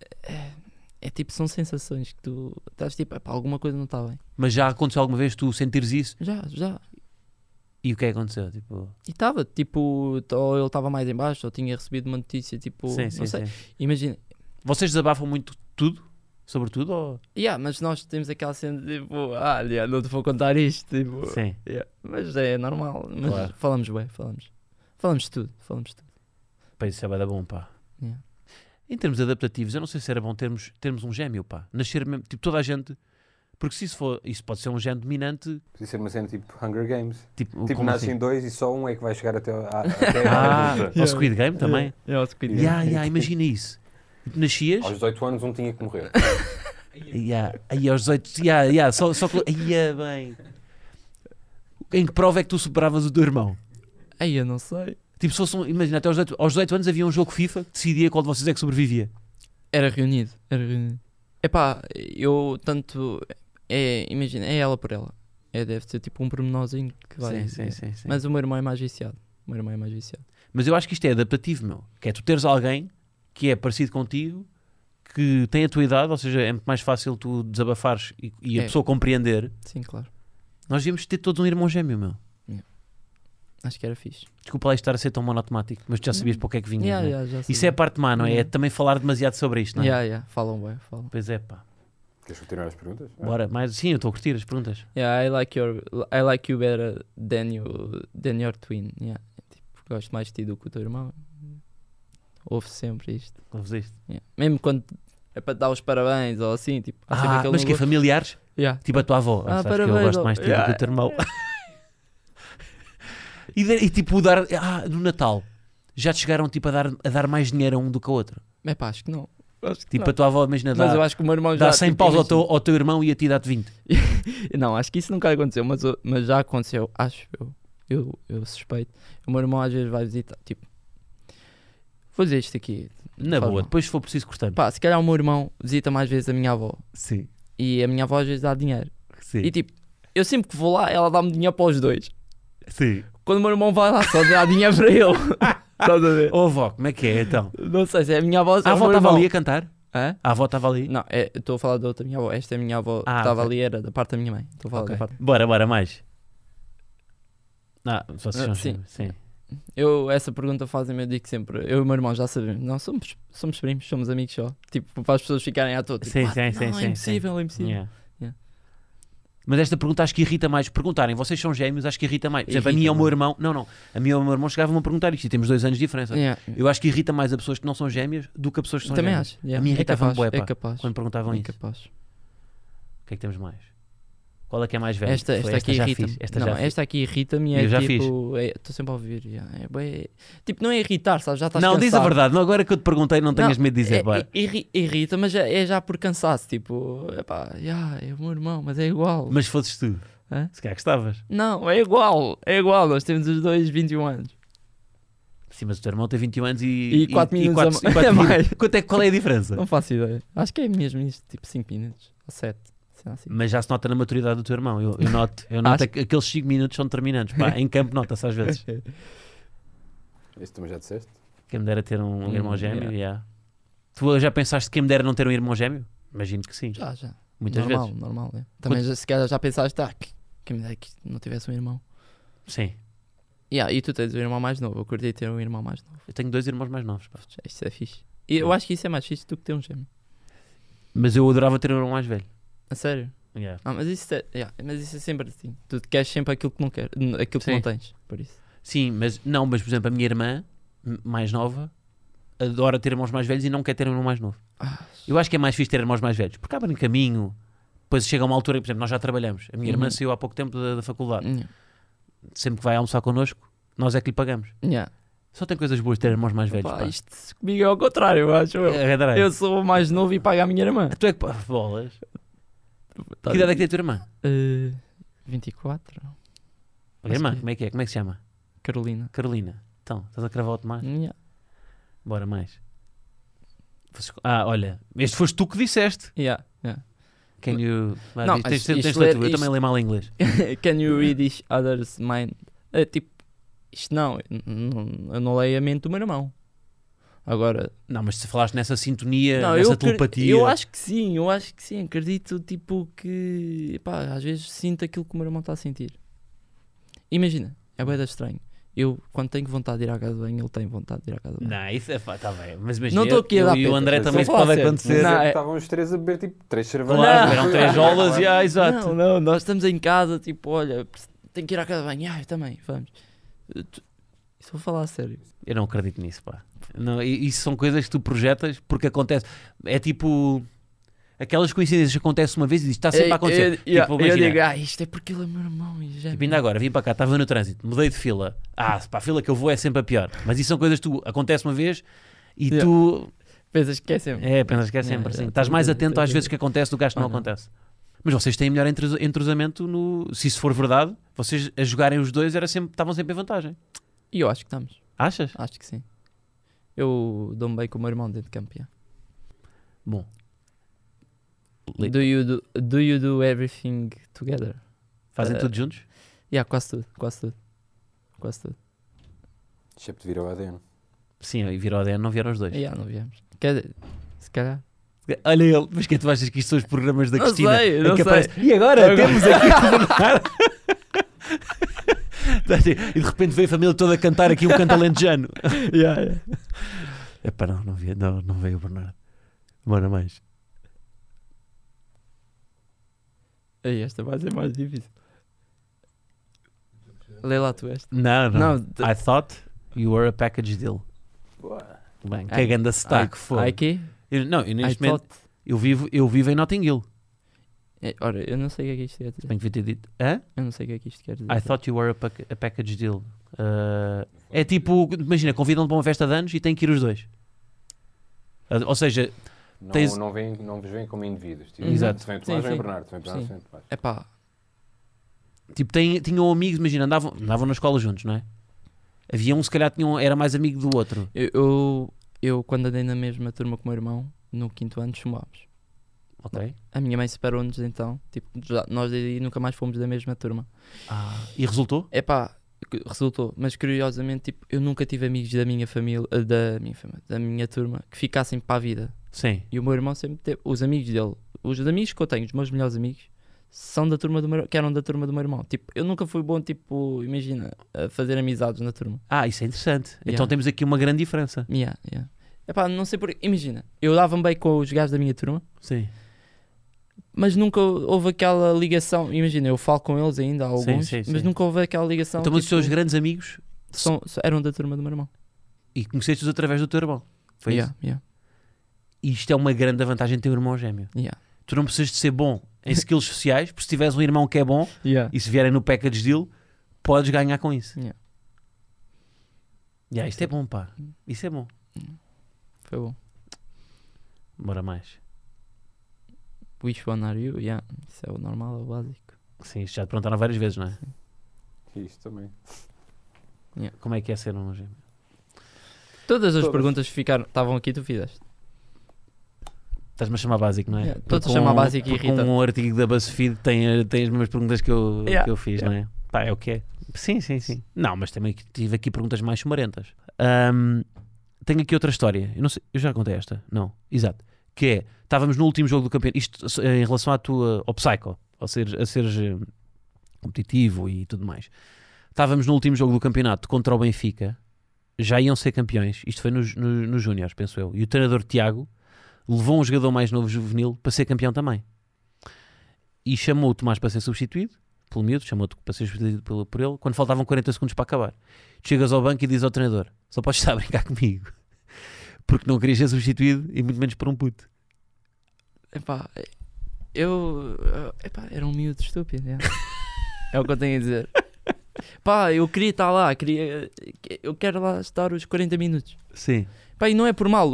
É tipo, são sensações que tu estás tipo, epá, alguma coisa não está bem. Mas já aconteceu alguma vez tu sentires isso? Já. E o que é que aconteceu? Tipo... E estava, tipo, ou ele estava mais em baixo, ou tinha recebido uma notícia, tipo, não sei. Imagina. Vocês desabafam muito tudo? Sobre tudo? Ou... Mas nós temos aquela cena de, tipo, não te vou contar isto, tipo. Sim. Mas é normal. Mas claro. Falamos de tudo. Pá, isso é bem bom, pá. Yeah. Em termos adaptativos, eu não sei se era bom termos um gêmeo, pá. Nascer mesmo, tipo, toda a gente... Porque se isso for, isso pode ser um género dominante. Pode ser uma cena tipo Hunger Games. Tipo nascem assim? dois e só um é que vai chegar até ao Squid Game também? Ao Squid Game. Imagina isso. Nascias... Aos 18 anos um tinha que morrer. Aí aos 18... Só que... bem... Em que prova é que tu superavas o teu irmão? Eu não sei. Tipo, se fosse imagina, até aos 18 anos havia um jogo FIFA que decidia qual de vocês é que sobrevivia. Era reunido. Epá, eu tanto... imagina, é ela por ela. Deve ser tipo um pormenorzinho que vai... Sim. Mas o meu irmão é mais viciado. Mas eu acho que isto é adaptativo, meu. Que é tu teres alguém que é parecido contigo, que tem a tua idade, ou seja, é muito mais fácil tu desabafares e a pessoa compreender. Sim, claro. Nós devíamos ter todos um irmão gêmeo, meu. Acho que era fixe. Desculpa lá estar a ser tão monotemático, mas tu já sabias para o que é que vinha. Isso é a parte má, não é? É também falar demasiado sobre isto, não é? Falam bem. Pois é, pá. Queres continuar as perguntas? Bora, mas sim, eu estou a curtir as perguntas. I like you better than your twin. Tipo, gosto mais de ti do que o teu irmão. Ouve sempre isto. Ouves isto? Mesmo quando é para te dar os parabéns ou assim, tipo. Mas que é familiares? Tipo a tua avó. Parabéns, que eu gosto mais de ti do que o teu irmão. E tipo, no Natal, já te chegaram tipo, a dar mais dinheiro a um do que a outro? Pá, acho que não. Tipo, a tua avó, imagina, mas eu acho que o meu irmão já dá 100 paus ao teu irmão e a ti dá-te 20. Não, acho que isso nunca aconteceu, mas já aconteceu, acho eu suspeito. O meu irmão às vezes vai visitar, tipo, vou dizer isto aqui. Na boa, depois se for preciso cortando. Pá, se calhar o meu irmão visita mais vezes a minha avó. Sim. E a minha avó às vezes dá dinheiro. Sim. E tipo, eu sempre que vou lá, ela dá-me dinheiro para os dois. Sim. Quando o meu irmão vai lá, só dá dinheiro para ele. Estás a ver? Ô avó, como é que é então? Não sei se é a minha avó. A avó estava ali a cantar? Hã? A avó estava ali? Não, estou a falar da outra minha avó. Esta é a minha avó que estava ali, era da parte da minha mãe. Estou a falar da parte. Bora, mais. Vocês são sim. Essa pergunta fazem-me, eu digo sempre, eu e o meu irmão já sabemos, não, somos primos, somos amigos só. Tipo, para as pessoas ficarem à toa. Tipo, sim. É impossível. Yeah. Mas esta pergunta acho que irrita mais. Perguntarem, vocês são gêmeos, acho que irrita mais. Por exemplo, a mim e o meu irmão... Não. A mim e o meu irmão chegavam a perguntar isto e temos 2 anos de diferença. Eu acho que irrita mais a pessoas que não são gêmeas do que a pessoas que são também gêmeas. Acho. A mim irritava-me bué, É capaz. quando perguntavam isso. Capaz. O que é que temos mais? Qual é que é mais velha? Esta aqui irrita-me. Esta aqui irrita-me e é tipo... Estou sempre a ouvir. Tipo, não é irritar, sabes? Já estás cansado. Não, diz a verdade. Não, agora que eu te perguntei, não tenhas medo de dizer. Irrita, mas é já por cansaço. Tipo, é o meu irmão, mas é igual. Mas fosses tu? Se calhar gostavas. Não, é igual. Nós temos os dois 21 anos. Sim, mas o teu irmão tem 21 anos e 4 minutos a mais. Qual é a diferença? Não faço ideia. Acho que é mesmo isto, tipo 5 minutos ou 7. Assim. Mas já se nota na maturidade do teu irmão. Eu noto que aqueles 5 minutos são determinantes. Pá, em campo nota-se às vezes. Isso também já disseste? Quem me dera ter um irmão gêmeo, Tu já pensaste quem me dera não ter um irmão gêmeo? Imagino que sim. Já. Muitas normal, vezes. Normal, é. Também se calhar já pensaste, quem me dera que não tivesse um irmão. Sim. E tu tens um irmão mais novo, eu curti ter um irmão mais novo. Eu tenho 2 irmãos mais novos, pá. Isso é fixe. E eu acho que isso é mais fixe do que ter um gêmeo. Mas eu adorava ter um irmão mais velho. A sério? Yeah. Mas isso é sempre assim. Tu queres sempre aquilo que não queres, aquilo que não tens, por isso. Sim, mas por exemplo, a minha irmã mais nova adora ter irmãos mais velhos e não quer ter um irmão mais novo. Eu acho que é mais fixe ter irmãos mais velhos, porque abrem caminho, depois chega uma altura, por exemplo, nós já trabalhamos. A minha irmã saiu há pouco tempo da faculdade. Sempre que vai almoçar connosco, nós é que lhe pagamos. Só tem coisas boas de ter irmãos mais velhos. Pá. Isto comigo é ao contrário, eu acho. Eu sou o mais novo e pago a minha irmã. Tu é que bolas. Que idade é que tem a tua irmã? 24. Olha, irmã, como é que é? Como é que se chama? Carolina. Então, estás a cravar o tomate? Bora mais. Olha, este foste tu que disseste. Can you... Não, tens eu também leio mal em inglês. Can you read each other's mind? Tipo, isto não, eu não leio a mente do meu irmão. Agora... Não, mas se falaste nessa sintonia, nessa telepatia... Eu acho que sim, acredito tipo que... Pá, às vezes sinto aquilo que o meu irmão está a sentir. Imagina, é bem estranho. Eu, quando tenho vontade de ir à casa de banho, ele tem vontade de ir à casa de banho. Não, isso é está bem. Mas imagina, não estou aqui a dar e o André também pode acontecer. Estavam os 3 a beber tipo 3 cervejas. Claro, eram 3 jolas e exato. Não, nós estamos em casa, tipo, olha, tenho que ir à casa de banho. Eu também, vamos. Isso vou falar a sério. Eu não acredito nisso, pá. Não, isso são coisas que tu projetas porque acontece. É tipo... Aquelas coincidências que acontecem uma vez e está sempre a acontecer. Eu digo, isto é porque ele é meu irmão. Tipo, ainda agora, vim para cá, estava no trânsito, mudei de fila. Para a fila que eu vou é sempre a pior. Mas isso são coisas que acontece uma vez e tu... Pensas que é sempre. Pensas que é sempre, assim. Estás mais atento às vezes que acontece do que acho que não acontece. Mas vocês têm melhor entrosamento no... Se isso for verdade, vocês a jogarem os dois estavam sempre em vantagem. E eu acho que estamos. Achas? Acho que sim. Eu dou-me bem com o meu irmão dentro de campo. Bom. Do you do everything together? Fazem tudo juntos? Quase tudo. Excepto de vir ao ADN. Sim, e vir ao ADN não vieram os dois. Não viemos. Quer dizer, se calhar. Olha ele, mas que tu achas que isto são os programas da Cristina? Não sei. Aparece, e agora temos aqui e de repente veio a família toda a cantar aqui um canto alentejano. Epá, não veio o Bernardo. Bora mais. Esta vai ser mais difícil. Lê lá tu esta. Não. I thought you were a package deal. Bem, que grande sotaque foi. Neste momento eu vivo em Notting Hill. Ora, eu não sei o que é que isto quer dizer. Tenho que ter dito. Eu não sei o que é que isto quer dizer. I thought you were a package deal. É tipo, imagina, convidam-te para uma festa de anos e tem que ir os dois. Ou seja... Não vos veem como indivíduos. Tipo, Exato. Vem Tomás, vem Bernardo, vem Bernardo, vem Tomás. Epá. Tipo, tinham amigos, imagina, andavam na escola juntos, não é? Havia um, se calhar, era mais amigo do outro. Eu quando andei na mesma turma com o meu irmão, no 5º ano, chumbámos. Ok. A minha mãe separou-nos então. Tipo, nós daí nunca mais fomos da mesma turma. E resultou? Epá, resultou. Mas curiosamente, tipo, eu nunca tive amigos da minha família, da minha turma, que ficassem para a vida. Sim. E o meu irmão sempre teve, os amigos dele, os amigos que eu tenho, os meus melhores amigos, são da turma do meu, que eram da turma do meu irmão. Tipo, eu nunca fui bom, tipo, imagina, a fazer amizades na turma. Isso é interessante. Então temos aqui uma grande diferença. Epá, não sei porquê. Imagina, eu dava-me bem com os gajos da minha turma. Sim. Mas nunca houve aquela ligação. Imagina, eu falo com eles ainda, alguns, mas nunca houve aquela ligação. Então, mas os teus grandes amigos eram da turma do meu irmão. E conheceste-os através do teu irmão. Foi isso? E isto é uma grande vantagem de ter um irmão gêmeo. Tu não precisas de ser bom em skills sociais, porque se tiveres um irmão que é bom e se vierem no package deal, podes ganhar com isso. Isto é bom, pá. Isso é bom. Foi bom. Bora mais. Which one are you? Isso é o normal, é o básico. Sim, isto já te perguntaram várias vezes, não é? Isso também. Como é que é ser um gêmeo? Todas as perguntas que estavam aqui, tu fizeste. Estás-me a chamar básico, não é? Estou-te a chamar básico e irrita. Um artigo da BuzzFeed tem as mesmas perguntas que eu fiz, não é? É o que é. Sim. Não, mas também tive aqui perguntas mais sumarentas. tenho aqui outra história. Eu não sei, eu já contei esta. Não, exato. Que é, estávamos no último jogo do campeonato. Isto em relação ao psycho, a seres competitivo e tudo mais. Estávamos no último jogo do campeonato contra o Benfica. Já iam ser campeões. Isto foi nos Júniores, penso eu. E o treinador Tiago levou um jogador mais novo juvenil para ser campeão também. E chamou o Tomás para ser substituído pelo miúdo, chamou-te para ser substituído por ele, quando faltavam 40 segundos para acabar. Chegas ao banco e dizes ao treinador: só podes estar a brincar comigo, porque não querias ser substituído e muito menos por um puto. Epá, era um miúdo estúpido. É o que eu tenho a dizer. Pá, eu queria estar lá, eu quero lá estar os 40 minutos. Sim. Pá, e não é por mal,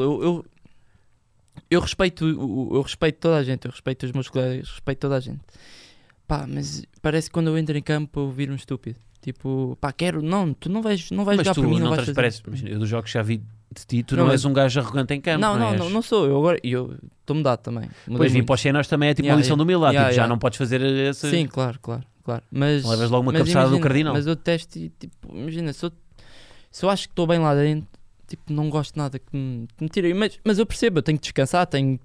eu respeito toda a gente, eu respeito os meus colegas, respeito toda a gente. Pá, mas parece que quando eu entro em campo eu viro um estúpido. Tipo, pá, tu não vais jogar por mim, não vais fazer. Parece, eu dos jogos que já vi de ti, tu não és um gajo arrogante em campo. Não sou, eu estou mudado também. Pois vim para os cenários também é tipo uma lição de humildade, já não podes fazer essa... Sim, claro. Mas levas logo uma cabeçada do cardinal. Mas eu detesto e, tipo, imagina, se eu acho que estou bem lá dentro, tipo, não gosto nada que me tirem. Mas eu percebo, eu tenho que descansar,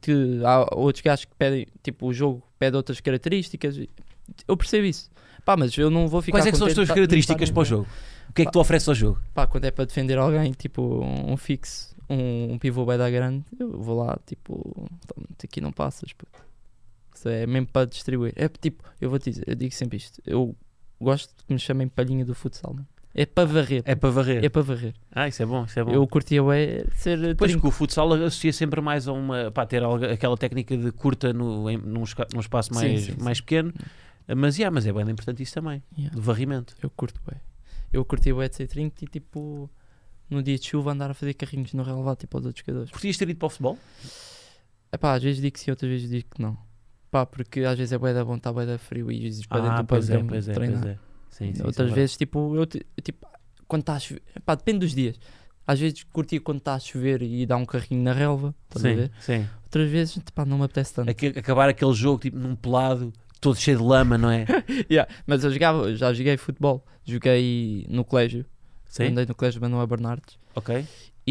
há outros gajos que pedem, tipo, o jogo pede outras características. Eu percebo isso. Pá, mas eu não vou ficar... Quais é que são as tuas características para o jogo? O que é que tu ofereces ao jogo? Pá, quando é para defender alguém, tipo, um fixo, um pivô bem da grande, eu vou lá, tipo, aqui não passas, puto. Isso é mesmo para distribuir. É tipo, eu digo sempre isto. Eu gosto que me chamem palhinha do futsal, mano. É para varrer. É para varrer. É para varrer. Ah, isso é bom. Eu curtia ser... Pois que o futsal associa sempre mais a uma... Pá, ter aquela técnica de curta num espaço mais pequeno. Mas é bem importante isso também. Do varrimento. Eu curto bem. Eu curti o de ser trinco e tipo... No dia de chuva andar a fazer carrinhos no relevado tipo aos outros jogadores. Curtias ter ido para o futebol? É pá, às vezes digo que sim, outras vezes digo que não. Pá, porque às vezes é bué da bom, está bué da frio e às vezes para dentro do pavilhão treinar. Sim, outras vezes, tipo, quando está a chover, pá, depende dos dias. Às vezes curtia quando está a chover e dá um carrinho na relva, estás a ver? Sim. Outras vezes, pá, não me apetece tanto. Acabar aquele jogo, tipo, num pelado, todo cheio de lama, não é? Mas já joguei futebol, joguei no colégio. Sim. Andei no colégio Manuel Bernardes. Ok.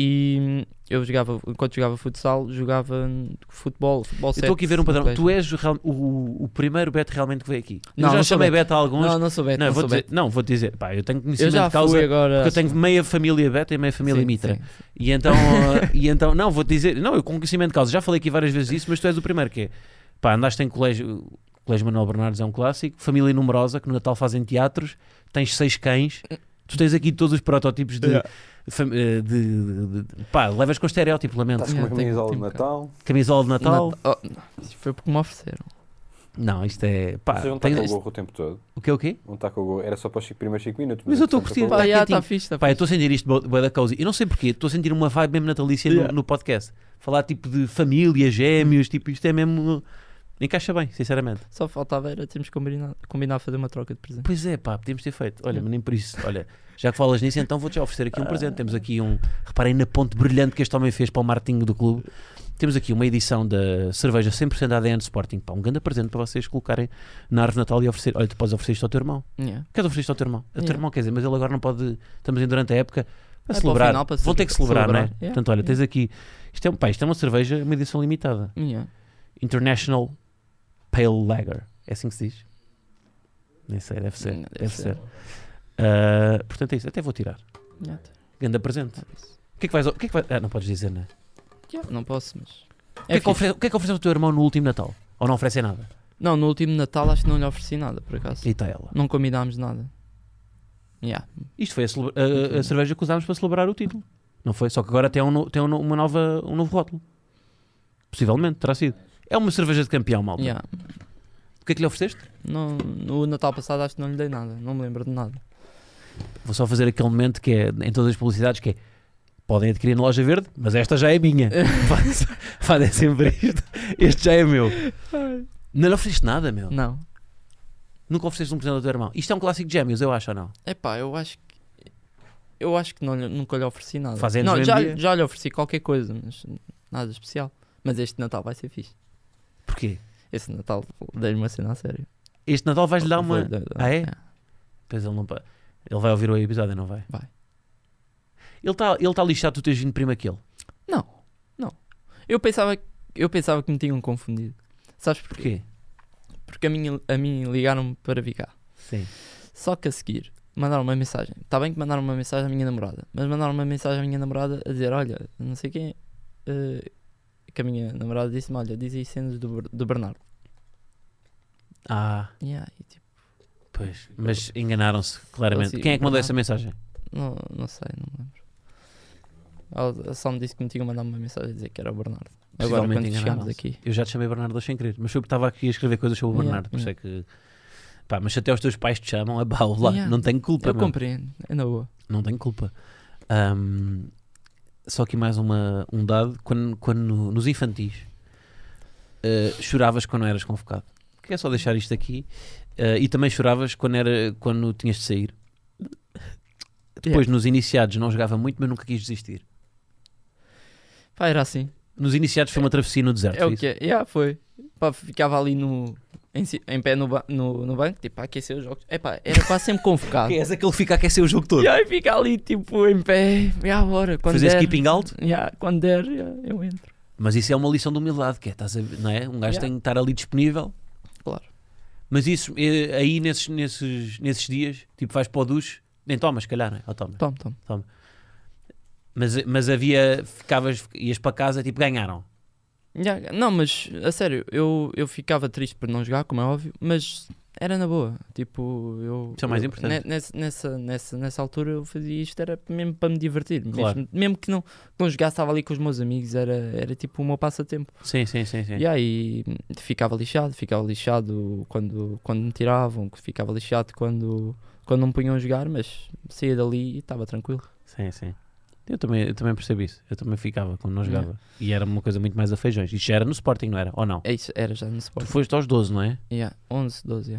E eu enquanto jogava futsal, jogava futebol 7. Estou aqui a ver um padrão. Tu és o primeiro Beto realmente que veio aqui. Eu já chamei Beto a alguns. Não sou Beto. Vou-te dizer. Pá, eu tenho conhecimento de causa agora, porque eu tenho meia família Beto e meia família Mitra. Sim. E então, não, vou-te dizer. Não, eu com conhecimento de causa. Já falei aqui várias vezes isso, mas tu és o primeiro que é. Pá, andaste em colégio. O Colégio Manuel Bernardes é um clássico. Família numerosa, que no Natal fazem teatros. Tens 6 cães. Tu tens aqui todos os protótipos pá, levas com estereótipo, lamento. Estás com uma camisola de Natal. Camisola de Natal. Isso foi porque me ofereceram. Não, isto é... Pá, você não está com o gorro o tempo todo? O quê? Não está com o gorro. Era só para os primeiros 5 minutos. Mas eu estou a curtir. Está fixe. Pá, eu estou a sentir isto bué da cozy. E não sei porquê. Estou a sentir uma vibe mesmo natalícia no podcast. Falar tipo de família, gêmeos, tipo, isto é mesmo... Encaixa bem, sinceramente. Só faltava era termos combinar fazer uma troca de presente. Pois é, pá, podíamos ter feito. Olha, mas nem por isso. Olha, já que falas nisso, então vou-te já oferecer aqui um presente. Temos aqui reparem na ponte brilhante que este homem fez para o marketing do clube. Temos aqui uma edição da cerveja 100% ADN Sporting. Pá, um grande presente para vocês colocarem na árvore de Natal e oferecer. Olha, tu podes oferecer isto ao teu irmão. Queres oferecer isto ao teu irmão? O teu irmão, quer dizer, mas ele agora não pode. Estamos em durante a época a celebrar. Final, vão ter que celebrar, não é? Portanto, olha, tens aqui. Isto é uma cerveja, uma edição limitada. International Pale Lager. É assim que se diz? Nem sei, deve ser. Portanto é isso. Até vou tirar. Grande presente. O que é que vais... não podes dizer, não é? Não posso, mas... O que é que ofereceu ao teu irmão no último Natal? Ou não oferecem nada? Não, no último Natal acho que não lhe ofereci nada, por acaso. E está ela? Não combinámos nada. Isto foi a cerveja que usámos para celebrar o título. Não foi? Só que agora tem um novo rótulo. Possivelmente, terá sido. É uma cerveja de campeão, malta. O que é que lhe ofereceste? No Natal passado acho que não lhe dei nada. Não me lembro de nada. Vou só fazer aquele momento que é em todas as publicidades que é: podem adquirir na Loja Verde, mas esta já é minha. Fazem sempre isto. Este já é meu. Não lhe ofereceste nada, meu? Não. Nunca ofereceste um presente ao teu irmão? Isto é um clássico de gêmeos, eu acho, ou não? Epá, eu acho que nunca lhe ofereci nada. Já lhe ofereci qualquer coisa, mas nada especial. Mas este Natal vai ser fixe. Porquê? Este Natal dei-lhe uma cena a sério. Este Natal vais-lhe dar uma... Ah, é? Pois ele vai ouvir o episódio, não vai? Vai. Ele está lixado tu teres vindo primeiro que ele. Não. Eu pensava que me tinham confundido. Sabes porquê? Porque a mim ligaram-me para vir cá. Sim. Só que a seguir mandaram uma mensagem. Está bem que mandaram uma mensagem à minha namorada, mas mandaram uma mensagem à minha namorada a dizer: olha, não sei quem. Que a minha namorada disse-me: olha, diz aí cenas do Bernardo. E tipo, pois, mas enganaram-se claramente. Quem é que mandou essa mensagem? Não sei, não me lembro. Ela só me disse que me tinha mandado uma mensagem a dizer que era o Bernardo. Agora quando chegámos aqui. Eu já te chamei Bernardo sem querer, mas eu estava aqui a escrever coisas sobre o Bernardo, por isso é que... Pá, mas se até os teus pais te chamam, não tenho culpa. Eu compreendo, é na boa. Não tenho culpa. Só aqui mais um dado, quando nos infantis choravas quando eras convocado. Quer só deixar isto aqui. E também choravas quando tinhas de sair. Depois nos iniciados não jogava muito, mas nunca quis desistir. Pá, era assim. Nos iniciados foi uma travessia no deserto. É o que é? Foi. Pá, ficava ali em pé no banco, tipo, a aquecer os jogos. Era quase sempre convocado. Que és aquele que fica a aquecer o jogo todo. E fica ali, tipo, em pé. Bora. Fazes keeping out? Quando der, eu entro. Mas isso é uma lição de humildade, que é, não é? Um gajo tem que estar ali disponível. Claro. Mas isso, aí nesses dias, tipo, vais para o duche, nem tomas, se calhar, não é? Ou tomas? Tomo. Mas ias para casa, tipo, ganharam. Não, mas a sério, eu ficava triste por não jogar, como é óbvio, mas era na boa. Tipo, isso é o mais importante. Nessa altura eu fazia isto, era mesmo para me divertir. Claro. Mesmo que não jogasse, estava ali com os meus amigos, era tipo o meu passatempo. Sim. E ficava lixado quando me tiravam, ficava lixado quando não me punham a jogar, mas saía dali e estava tranquilo. Sim. Eu também percebi isso. Eu também ficava quando não jogava. E era uma coisa muito mais a feijões. Isto já era no Sporting, não era? Ou não? É isso, era já no Sporting. Tu foste aos 12, não é? 11, 12,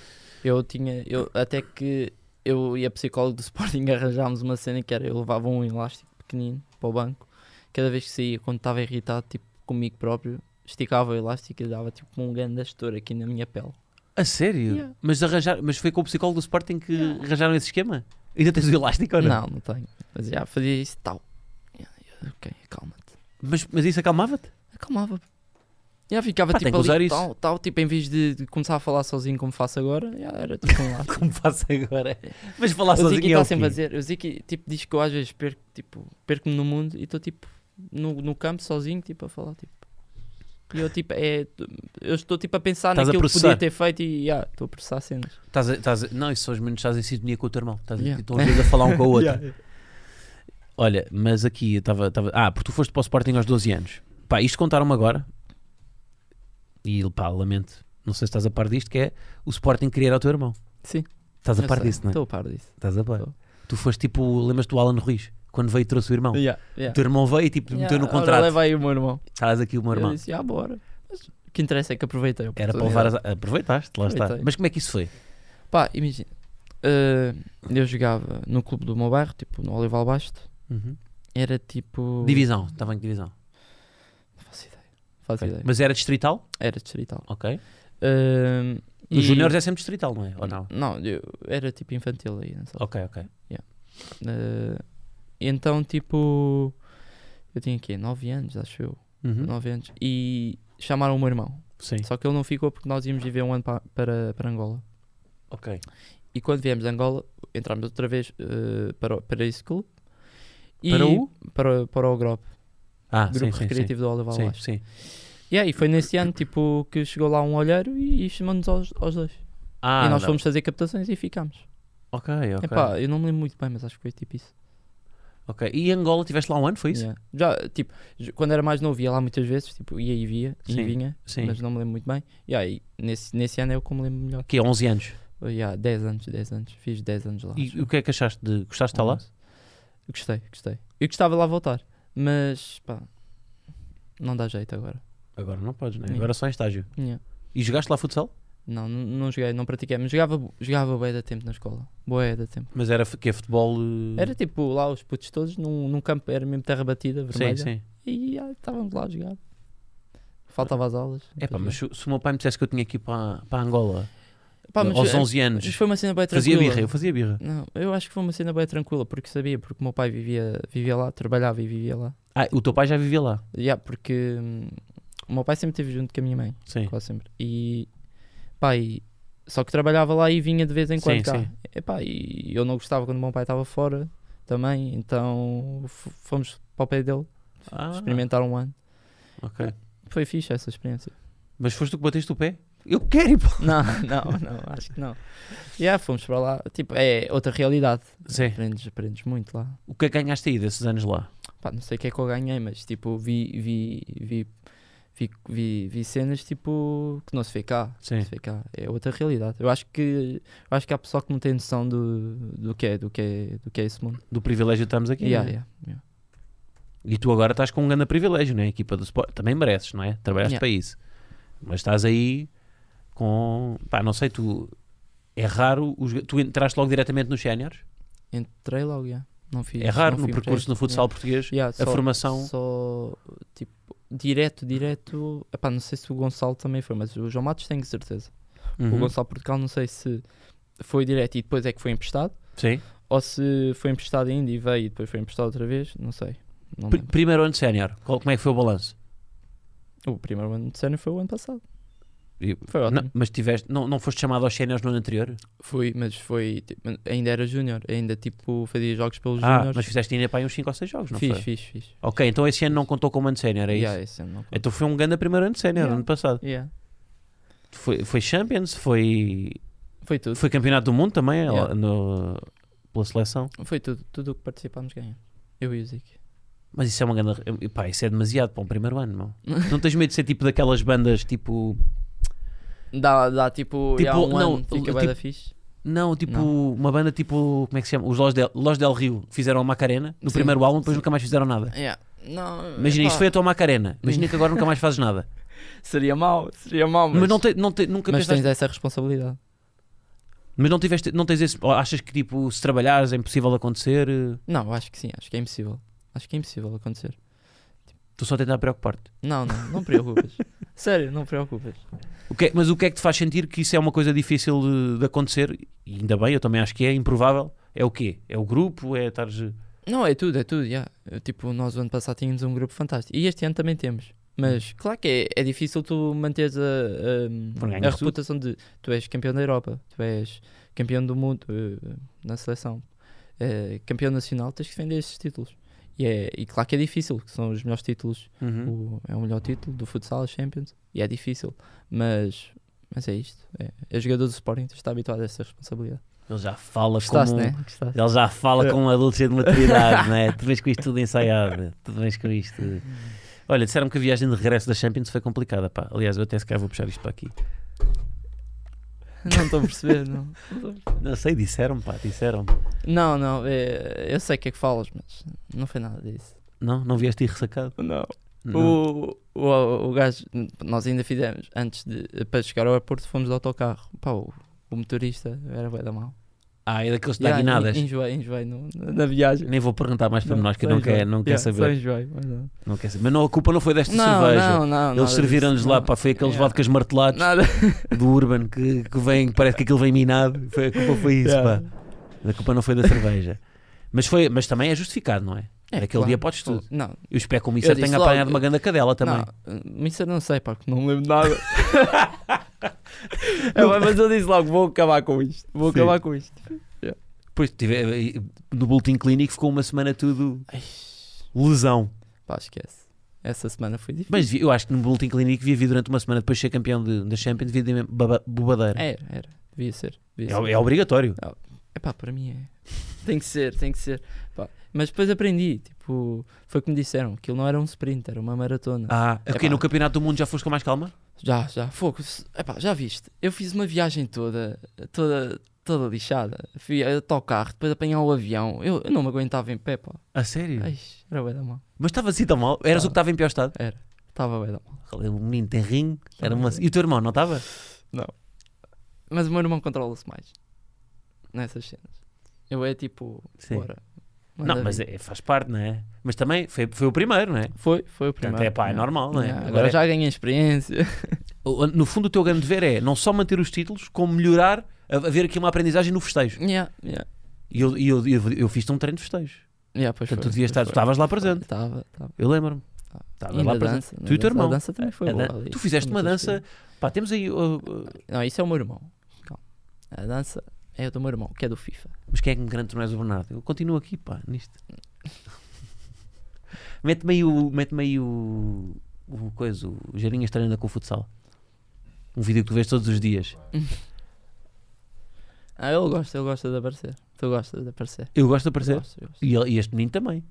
até que eu e a psicóloga do Sporting arranjámos uma cena que era, eu levava um elástico pequenino para o banco. Cada vez que saía, quando estava irritado, tipo, comigo próprio, esticava o elástico e dava tipo um grande estouro aqui na minha pele. A sério? Mas foi com o psicólogo do Sporting que arranjaram esse esquema? Ainda tens o elástico ou não? Não tenho. Mas fazia isso tal. Ok, acalma-te. Mas isso acalmava-te? Acalmava. Ficava tipo ali tal, tipo em vez de começar a falar sozinho como faço agora, era tipo um lado. Como faço agora? Mas falar sozinho é o quê? Eu sei que tipo, diz que eu às vezes perco-me no mundo e estou tipo no campo sozinho tipo a falar tipo. E eu estou tipo a pensar naquilo que podia ter feito e estou a processar cenas. Não, isso são os menos estás em sintonia com o teu irmão. Estão às vezes a falar um com o outro. Olha, mas aqui eu estava. Porque tu foste para o Sporting aos 12 anos. Pá, isto contaram-me agora. E pá, lamento. Não sei se estás a par disto, que é o Sporting querer ao teu irmão. Sim. Estás a par disso, não é? Estou a par disso. Estás a par. Tu foste tipo, lembras-te do Alan Ruiz? Quando veio e trouxe o irmão. O teu irmão veio e tipo, meteu no contrato. Leva aí o meu irmão. Traz aqui o meu irmão. Eu disse, bora. Mas o que interessa é que aproveitei. Era para levar aproveitaste, lá está. Mas como é que isso foi? Pá, imagina. Eu jogava no clube do meu bairro, tipo no Olival Basto. Era tipo... Divisão, estava em que divisão? Não faço ideia. Mas era distrital? Era distrital. Ok. Nos júniores é sempre distrital, não é? Ou não? Não, era tipo infantil aí. Ok. Então, tipo, eu tinha aqui 9 anos, acho eu. 9 anos. E chamaram o meu irmão. Sim. Só que ele não ficou porque nós íamos viver um ano para Angola. Ok. E quando viemos de Angola, entramos outra vez para esse clube. Para o GROP. Grupo Recreativo do Olival Basto. Sim. E foi nesse ano, tipo, que chegou lá um olheiro e chamou-nos aos dois. E nós fomos fazer captações e ficámos. Ok. Epá, eu não me lembro muito bem, mas acho que foi tipo isso. Ok. E em Angola tiveste lá um ano, foi isso? Já, tipo, quando era mais novo ia lá muitas vezes, tipo, ia e vinha, mas não me lembro muito bem. E nesse ano é o que me lembro melhor. Que é 11 anos? 10 anos. Fiz 10 anos lá. E o que é que achaste? Gostaste de estar lá? Gostei. Eu gostava de lá voltar, mas pá, não dá jeito agora. Agora não podes, né? Agora só em estágio. E jogaste lá futsal? Não joguei, não pratiquei, mas jogava bué da tempo na escola. Bué da tempo. Mas era que é futebol? Era tipo lá os putos todos num campo, era mesmo terra batida, vermelha. Sim. E estávamos lá a jogar. Faltava as aulas. Mas se o meu pai me dissesse que eu tinha que ir para Angola Pá, mas aos 11 anos. Foi uma cena bem tranquila. Eu fazia birra. Não, eu acho que foi uma cena bem tranquila, porque sabia, porque o meu pai vivia lá, trabalhava e vivia lá. O teu pai já vivia lá? Porque o meu pai sempre esteve junto com a minha mãe. Sim. Quase sempre. E só que trabalhava lá e vinha de vez em quando cá. Sim. E eu não gostava quando o meu pai estava fora também, então fomos para o pé dele experimentar um ano. Ok. Foi fixe essa experiência. Mas foste tu que bateste o pé? Eu quero ir para... Não, acho que não. Fomos para lá, tipo, é outra realidade. Sim. Aprendes muito lá. O que é que ganhaste aí desses anos lá? Pá, não sei o que é que eu ganhei, mas tipo, vi cenas tipo que não se vê cá. Sim. Não se vê cá. É outra realidade. Eu acho que há pessoal que não tem noção do que é esse mundo. Do privilégio que estamos aqui. Yeah. E tu agora estás com um grande privilégio, não é? A equipa do Sport. Também mereces, não é? Trabalhaste para isso. Mas estás aí com... Pá, não sei, tu... É raro... Tu entraste logo diretamente nos séniores? Entrei logo, Não fiz... É raro no percurso no futsal português a formação... Só, tipo, direto... Epá, não sei se o Gonçalo também foi, mas o João Matos tenho certeza. O Gonçalo Portugal não sei se foi direto e depois é que foi emprestado. Sim. Ou se foi emprestado ainda e veio e depois foi emprestado outra vez. Não sei. Primeiro ano de sénior, como é que foi o balanço? O primeiro ano de sénior foi o ano passado. Foi ótimo. Mas não foste chamado aos séniores no ano anterior? Fui, mas tipo, ainda era júnior, ainda tipo fazia jogos pelos júniores. Mas fizeste ainda para aí uns 5 ou 6 jogos, não foi? Fiz. Ok, então esse ano não contou como ano de sénior, é isso? Esse ano não contou. Então foi um grande primeiro ano de sénior, ano passado. Foi Champions, foi tudo. Foi campeonato do mundo também, pela seleção. Foi tudo o que participámos ganhar. Eu e o Zico. Mas isso é uma grande... Pá, isso é demasiado para um primeiro ano, não? Não tens medo de ser tipo daquelas bandas tipo... Dá tipo um ano, fica bué da fixe. Não, tipo uma banda tipo... Como é que se chama? Os Los Del Rio, que fizeram a Macarena no primeiro álbum, depois nunca mais fizeram nada. Não, imagina, isto foi a tua Macarena. Imagina que agora nunca mais fazes nada. Seria mau, mas nunca mas tens essa responsabilidade. Mas não tens esse... Achas que tipo, se trabalhares é impossível acontecer? Não, acho que sim, acho que é impossível. Acho que é impossível acontecer. Tu só tentas preocupar-te. Não preocupas. Sério, não preocupas. Mas o que é que te faz sentir que isso é uma coisa difícil de acontecer? E ainda bem, eu também acho que é improvável. É o quê? É o grupo? É estares... Não, é tudo, Tipo, nós o ano passado tínhamos um grupo fantástico. E este ano também temos. Mas claro que é difícil tu manteres a reputação de tu és campeão da Europa, tu és campeão do mundo na seleção, campeão nacional, tens que defender esses títulos. E claro que é difícil, que são os melhores títulos. É o melhor título do futsal, Champions, e é difícil, mas é isto. É jogador do Sporting, tens de estar habituado a essa responsabilidade. Ele já fala Gostaste, como... né? Ele já fala como um adulto cheio de maturidade, né? Tu vens com isto tudo ensaiado. Tu vens com isto... Olha, disseram-me que a viagem de regresso da Champions foi complicada, pá. Aliás, eu até se calhar vou puxar isto para aqui. Não estou a perceber, não. Não sei, disseram-me, pá, disseram-me. Não, eu sei o que é que falas, mas não foi nada disso. Não vieste ir ressacado? Não. O gajo, nós ainda fizemos, para chegar ao aeroporto, fomos de autocarro. Pá, o motorista era bué da mal. É daqueles de guinadas. Enjoei na viagem. Nem vou perguntar mais para nós, que não quer saber. Enjoei, não quer saber. Mas a culpa não foi desta cerveja. Não. Eles serviram-nos lá, pá, foi aqueles vodkas martelados do Urban que vem, parece que aquilo vem minado. A culpa foi isso, pá. A culpa não foi da cerveja. Mas também é justificado, não é? Naquele dia podes tudo. Não. Eu espero que o Mister tenha apanhado uma grande cadela também. Mister não sei, pá, que não me lembro de nada. Mas eu disse logo, vou acabar com isto. Depois no boletim clínico ficou uma semana tudo lesão. Pá, esquece. Essa semana foi difícil. Mas eu acho que no boletim clínico devia vir durante uma semana depois de ser campeão da Champions, devia ter bobadeira. Era. Devia ser. É obrigatório. Pá, para mim é. Tem que ser. Pá. Mas depois aprendi, tipo, foi como disseram, aquilo não era um sprint, era uma maratona. Aqui no Campeonato do Mundo já foste com mais calma? Já, fogo. Já viste, eu fiz uma viagem toda lixada. Fui a autocarro, depois apanhar o avião, eu não me aguentava em pé, pá. A sério? Era bué da mal. Mas estava assim tão mal? Eras o que estava em pior estado? Era, estava bué da mal. O menino tem rim, e o teu irmão não estava? Não. Mas o meu irmão controla-se mais nessas cenas. Eu tipo, bora. Não, mas faz parte, não é? Mas também foi o primeiro, não é? Foi o primeiro. Portanto, é normal, não é? Agora já ganhei experiência. No fundo, o teu grande dever é não só manter os títulos, como melhorar, haver aqui uma aprendizagem no festejo. E eu fiz-te um treino de festejo. Portanto, tu devias estar, tu estavas lá presente. Estava. Eu lembro-me. Estavas lá presente. Tu e o teu irmão. A dança também foi boa. Tu fizeste uma dança. Pá, temos aí. Não, isso é o meu irmão. Calma. A dança é do meu irmão, que é do FIFA. Mas quem é que me garante que tu não és o Bernardo? Eu continuo aqui, pá, nisto. Mete-me aí o Geirinhas treina com o futsal. Um vídeo que tu vês todos os dias. Ele gosta de aparecer. Tu gostas de aparecer. Eu gosto de aparecer. Eu gosto. E este menino também.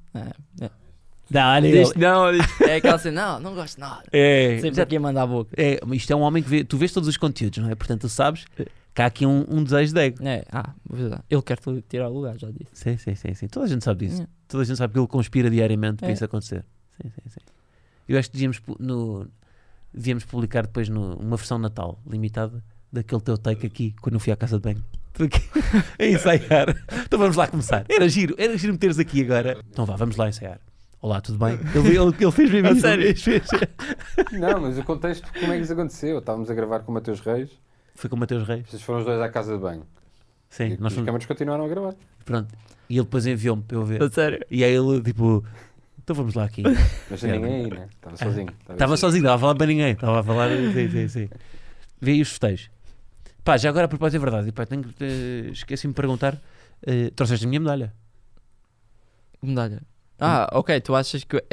Não, é aquela assim, não gosto de nada. Sempre aqui a mandar a boca. Isto é um homem que vê, tu vês todos os conteúdos, não é? Portanto, tu sabes que há aqui um desejo de ego. Ele quer tirar o lugar, já disse. Sim. Toda a gente sabe disso. Toda a gente sabe que ele conspira diariamente para isso acontecer. Sim. Eu acho que devíamos publicar depois uma versão Natal limitada daquele teu take aqui, quando eu fui à casa de banho. A ensaiar. Então vamos lá começar. Era giro meteres aqui agora. Então vamos lá ensaiar. Olá, tudo bem? Ele fez mesmo isso. Sério? Não, mas o contexto, como é que isso aconteceu? Estávamos a gravar com o Mateus Reis. Foi com o Mateus Reis? Vocês foram os dois à casa de banho. Sim. E os câmaras continuaram a gravar. Pronto. E ele depois enviou-me para eu ver. Sério? E aí ele, tipo... Então vamos lá aqui. Mas sem ninguém aí, né? Estava sozinho. Estava sozinho, não estava a falar para ninguém. Estava a falar... Sim. Vê aí os festejos. Pá, já agora a propósito é verdade. Pá, esqueci-me de perguntar. Trouxeste a minha medalha? Medalha? Ok. Tu achas que...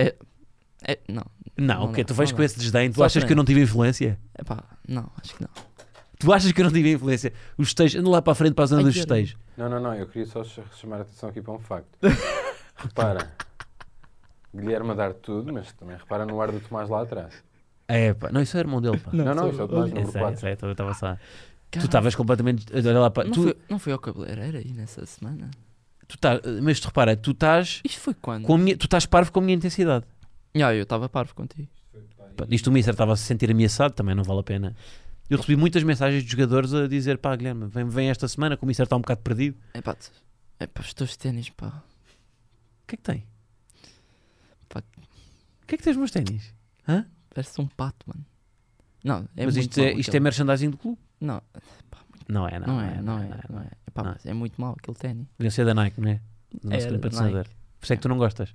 Não, ok. Tu vais com esse desdém. Tu Só achas que eu não tive influência? Não, acho que não. Tu achas que eu não tive influência? Os festejos... Ando lá para a frente para a zona dos festejos. Não. Eu queria só chamar a atenção aqui para um facto. Repara. Guilherme a dar tudo, mas também repara no ar do Tomás lá atrás. Pá. Não, isso é o irmão dele, pá. Não, isso é o Tomás número 4. Eu estava só... Tu estavas completamente... Olha lá, pá. Não foi ao cabeleireiro aí nessa semana? Mas tu repara, tu estás... Isto foi quando? Tu estás parvo com a minha intensidade. Eu estava parvo contigo. Isto o Mister estava a se sentir ameaçado, também não vale a pena. Eu recebi muitas mensagens de jogadores a dizer, pá, Guilherme, vem esta semana que o Mister está um bocado perdido. Os teus ténis, pá. O que é que tem? Pá. O que é que tem os meus ténis? Parece um pato, mano. Não, mas isto é merchandising do clube? Não. Não é. Mas é muito mau aquele ténis. Devia ser da Nike, não é? Do nosso Era patrocinador. Por isso é que tu não gostas.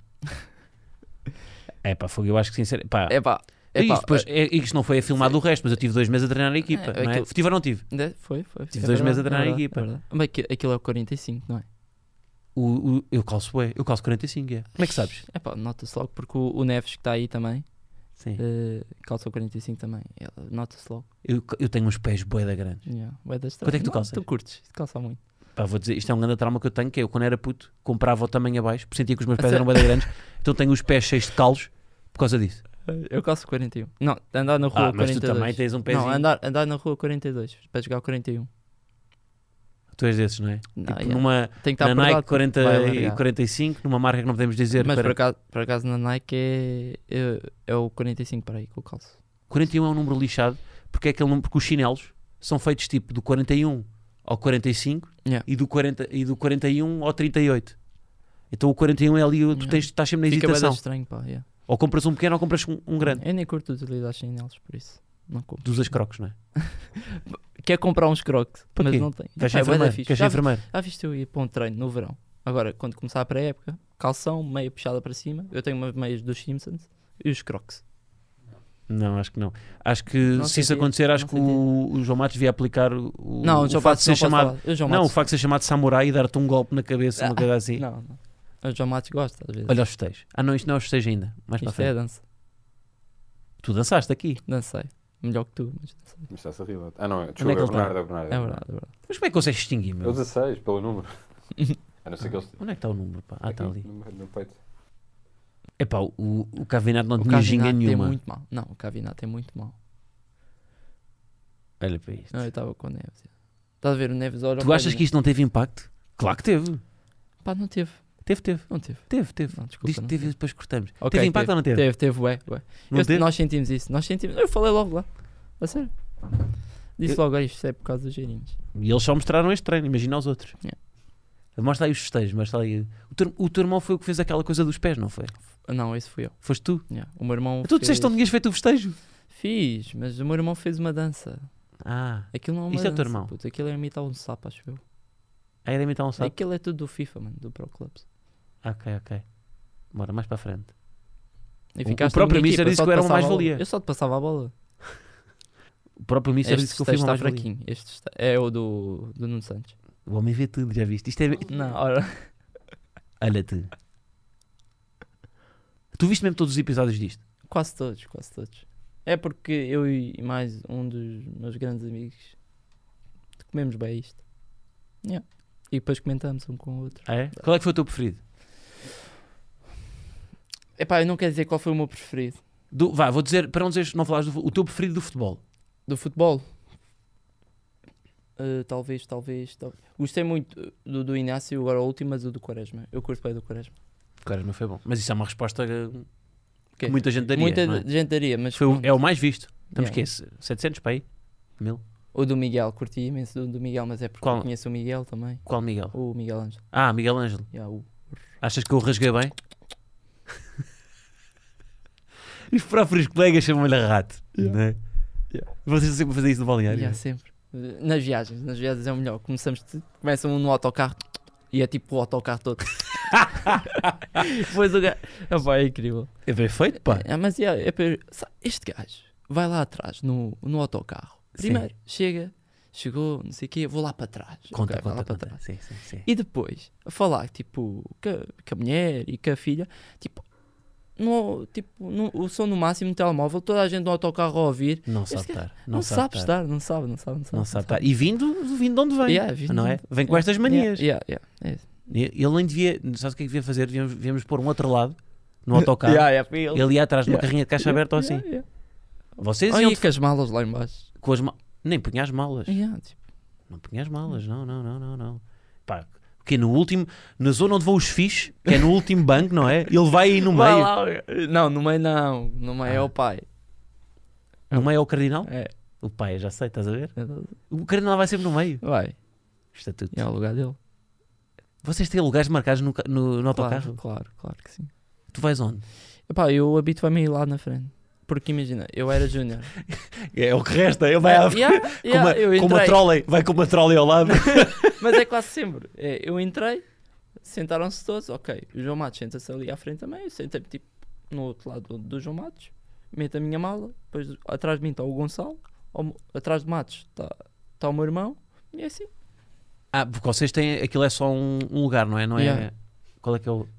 Pá, fogo, eu acho que sinceramente... Isto não foi a filmar do resto, mas eu tive 2 meses a treinar a equipa, não é? Tive ou não tive? Foi. Tive 2 meses a treinar a equipa. Mas aquilo é o 45, não é? Eu calço 45, Como é que sabes? Nota-se logo, porque o Neves que está aí também, sim. Calça o 45 também, nota-se logo. Eu tenho uns pés bué da grandes. Quanto é que tu calças? Tu curtes, calça muito. Pá, vou dizer, isto é um grande trauma que eu tenho, que eu quando era puto, comprava o tamanho abaixo, porque sentia que os meus pés eram bué da grandes, então tenho os pés cheios de calos por causa disso. Eu calço 41. Não, andar na rua 42. Mas tu também tens um pezinho. Não, andar na rua 42, para jogar o 41. Tu és desses, não é? Não, tipo numa tem que estar na Nike 40 e 45, numa marca que não podemos dizer. Mas por acaso na Nike é o 45 para aí que eu calço. 41 é um número lixado, porque é aquele número, porque os chinelos são feitos tipo do 41 ao 45 e do 41 ao 38. Então o 41 é ali, tu estás sempre na hesitação. Fica estranho, pá, Ou compras um pequeno ou compras um grande. Eu nem curto utilizar chinelos, por isso não compro. Tu usas crocs, não é? Quer comprar uns crocs, mas não tenho. Queres ser enfermeiro? Já viste eu ir para um treino no verão. Agora, quando começar a pré-época, calção, meia puxada para cima. Eu tenho umas meias dos Simpsons e os crocs. Não, acho que não. Acho que se isso acontecer, acho que o João Matos devia aplicar o facto de ser chamado. Não, o facto de ser chamado samurai e dar-te um golpe na cabeça, uma coisa assim. Não. O João Matos gosta, às vezes. Olha os festejos. Não, isto não é os festejos ainda. Mais para frente. É a dança. Tu dançaste aqui? Dancei. Melhor que tu, mas dancei. Mas está-se a rir. Não, desculpa, é o Bernardo. É verdade. Mas como é que consegues distinguir, meu? Eu 16, pelo número. A não ser que eles... Onde é que está o número, pá? Está ali. No peito. Epá, o Cavinato não tinha ginga nenhuma. É muito mal. Não, o Cavinato é muito mal. Olha para isto. Não, eu estava com o Neves. Estás a ver o Neves? Tu achas que isto não teve impacto? Claro que teve. Pá, não teve. Teve. Não teve. Teve. Não, desculpa, Diz que não teve e depois cortamos. Okay, teve impacto ou não teve? Teve, ué. Nós sentimos isso. Eu falei logo lá. A sério. Disse logo, isto é por causa dos geirinhos. E eles só mostraram este treino, imagina os outros. Mostra aí os festejos, mostra aí. O teu irmão foi o que fez aquela coisa dos pés, não foi? Não, esse fui eu. Foste tu? O meu irmão Tu disseste que não tinhas feito o festejo? Fiz, mas o meu irmão fez uma dança. Aquilo não é uma Isto é dança, o teu irmão? puto. Aquilo é imitar um sapo, acho eu. Era imitar um sapo? Aquilo é tudo do FIFA, mano, do Pro Clubs. Ok. Bora, mais para a frente. E O próprio Mister disse que eu era uma mais-valia. Eu só te passava a bola. O próprio Mister disse que eu fui uma mais-valia. Fraquinho. É o do Nuno Santos. O homem vê tudo, já viste? Isto é... Não, ora... Olha tu. Tu viste mesmo todos os episódios disto? Quase todos. É porque eu e mais um dos meus grandes amigos comemos bem isto. Yeah. E depois comentamos um com o outro. É? Qual é que foi o teu preferido? Epá, eu não quero dizer qual foi o meu preferido. Vou dizer, para não falares o teu preferido do futebol. Do futebol? Talvez. Gostei muito do Inácio, agora o último, mas o do Quaresma. Eu curto bem do Quaresma. O Quaresma foi bom. Mas isso é uma resposta que muita gente daria. Muita gente daria, mas... É o mais visto. Estamos que 700 para aí? 1000? O do Miguel, curti imenso do Miguel, mas é porque eu conheço o Miguel também. Qual Miguel? O Miguel Ângelo. Miguel Ângelo. Yeah, Achas que eu rasguei bem? Os próprios colegas chamam-lhe rato. Não é? Vocês estão sempre a fazer isso no balneário? Sempre. Nas viagens é o melhor. Começam no autocarro e é tipo o autocarro todo. Depois o gajo... é incrível. É bem feito, pá. Mas este gajo vai lá atrás no autocarro. Primeiro, chegou, não sei o quê, vou lá para trás. Conta. Trás. Sim. E depois, a falar, tipo, com a mulher e com a filha, tipo, o som no máximo no telemóvel, toda a gente no autocarro a ouvir. Não sabe estar. Não sabe estar. E vindo de onde vem, não é? Vem com estas manias. Ele nem devia, sabe o que é que devia fazer? Devíamos pôr um outro lado no autocarro. Ele ia atrás de uma carrinha de caixa aberta ou assim. Vocês iam com as malas lá em baixo. Nem punha as malas. Tipo... Não punha as malas, não. Pá, porque na zona onde vão os fiches, que é no último banco, não é? Ele vai aí no meio. Lá. Não, no meio não. No meio é o pai. No meio é o cardinal? É. O pai, já sei, estás a ver? O cardinal vai sempre no meio. Vai. Estatuto. É o lugar dele. Vocês têm lugares marcados no autocarro? Claro que sim. Tu vais onde? Epá, eu habituo-me a ir lá na frente. Porque imagina, eu era júnior. É o que resta, ele vai com uma trolley, vai com uma trolley ao lado. Mas é quase sempre. Eu entrei, sentaram-se todos, ok. O João Matos senta-se ali à frente também, eu sentei-me tipo no outro lado do João Matos, meto a minha mala, depois atrás de mim está o Gonçalo, atrás de Matos está o meu irmão, e é assim. Porque vocês têm, aquilo é só um lugar, não é? Não é? Qual é que é o...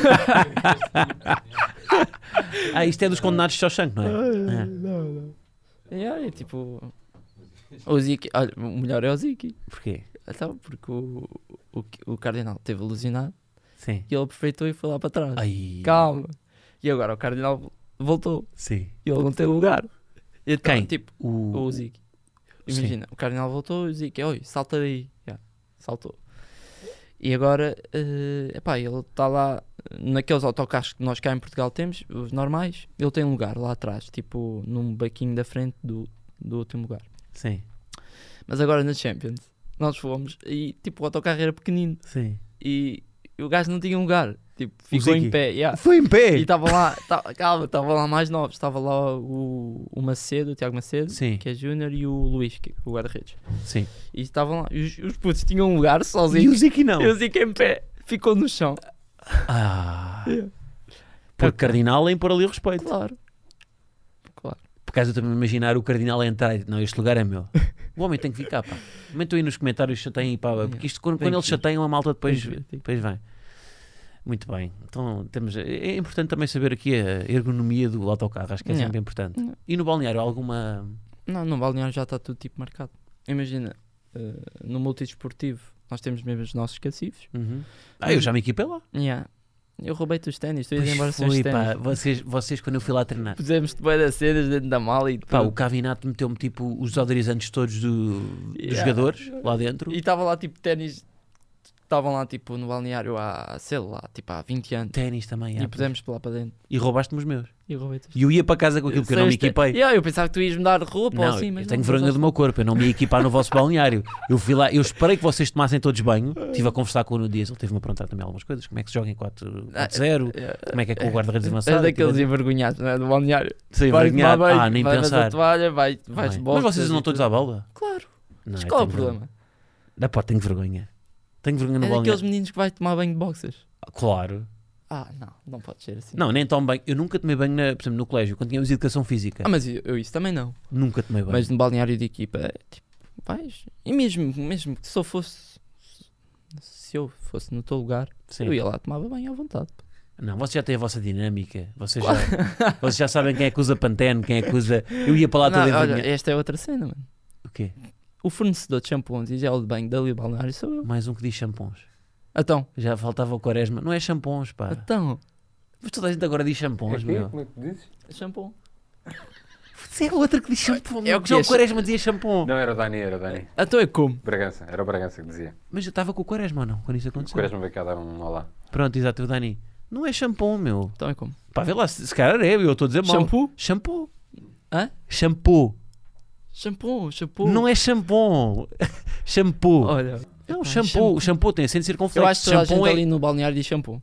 isto é dos condenados de Shawshank, não é? Não. É tipo... O Ziki... Olha, o melhor é o Ziki. Porquê? Então, porque o Cardinal teve alucinado. Sim. E ele aproveitou e foi lá para trás. Ai. Calma. E agora o Cardinal voltou. Sim. E ele não tem lugar. Então, quem? Tipo, o Ziki. Imagina, o Cardinal voltou e o Ziki, oi, salta daí. Saltou. E agora, ele está lá, naqueles autocarros que nós cá em Portugal temos, os normais, ele tem lugar lá atrás, tipo num baquinho da frente do último lugar. Sim. Mas agora na Champions, nós fomos e tipo o autocarro era pequenino. Sim. E o gajo não tinha lugar, tipo, ficou em pé. Foi em pé? E estava lá, estava lá mais novos, estava lá o Macedo, o Tiago Macedo, sim, que é júnior, e o Luís, que é o guarda-redes. Sim. E estavam lá, os putos tinham um lugar sozinhos. E o Ziki não? E o Ziki em pé, ficou no chão. Por Cardinal em pôr ali o respeito. Claro. Por causa de eu imaginar o Cardinal a entrar, não, este lugar é meu. O homem tem que ficar, pá. Comentam aí nos comentários, chateiem, pá, porque isto, quando eles chateiam, a malta depois vem. Muito bem. Então é importante também saber aqui a ergonomia do autocarro, acho que é sempre importante. E no balneário, alguma... Não, no balneário já está tudo tipo marcado. Imagina, no multidesportivo, nós temos mesmo os nossos cacifes. Eu já me equipei lá. Eu roubei-te os ténis, tu ias embora sem os ténis. Vocês quando eu fui lá treinar. Pusemos-te bem das cenas dentro da mala e o Cavinato meteu-me tipo os desodorizantes todos dos jogadores lá dentro. E estava lá tipo ténis, estavam lá tipo no balneário há, sei lá, tipo há 20 anos. Ténis também, e pusemos-te lá para dentro. E roubaste-me os meus. E roubei-te. E eu ia para casa com aquilo que eu não me equipei. Eu pensava que tu ias mudar de roupa ou assim, mas eu tenho vergonha do meu corpo, eu não me ia equipar no vosso balneário. Eu fui lá, eu esperei que vocês tomassem todos banho, estive a conversar com o Nuno Dias, ele teve-me a perguntar também algumas coisas, como é que se joga em 4-0, como é que o guarda-redes avançado. É daqueles envergonhados, não é? Do balneário. Sim, envergonhado. Nem vai pensar. A toalha, vais de boxe. Mas vocês não todos à bola? Claro. Não, mas qual é o problema? Tenho vergonha. Tenho vergonha no balneário. É daqueles meninos que vai tomar banho de boxers. Claro. Não pode ser assim. Não, nem tomo banho. Eu nunca tomei banho, por exemplo, no colégio, quando tínhamos educação física. Mas eu isso também não. Nunca tomei banho. Mas no balneário de equipa, tipo, vais. E mesmo que se eu fosse no teu lugar, eu ia lá, tomava banho à vontade. Não, vocês já têm a vossa dinâmica. Vocês já sabem quem é que usa Pantene, quem é que usa. Eu ia para lá toda a olha, esta é outra cena, mano. O quê? O fornecedor de shampoos e gel de banho dali do balneário sou eu. Mais um que diz shampoons. Então. Já faltava o Quaresma. Não é shampoons, pá. Então. Mas toda a gente agora diz shampoons, meu. Como é que dizes? Shampoo. Você é outra que diz shampoo. É o que já o Quaresma dizia shampoo. Não, era o Dani. Então é como? Bragança, era o Bragança que dizia. Mas eu estava com o Quaresma ou não? Quando isso aconteceu. O Quaresma veio cá dar um olá. Pronto, exato, o Dani. Não é shampoo, meu. Então é como? Pá, vê lá, se calhar é, eu estou a dizer mal. Shampoo? Shampoo. Hã? Shampoo. Shampoo. Não é shampoo. Shampoo. Olha. Não, shampoo. O shampoo tem acento circunflexo. Eu acho que toda a gente é... ali no balneário diz shampoo.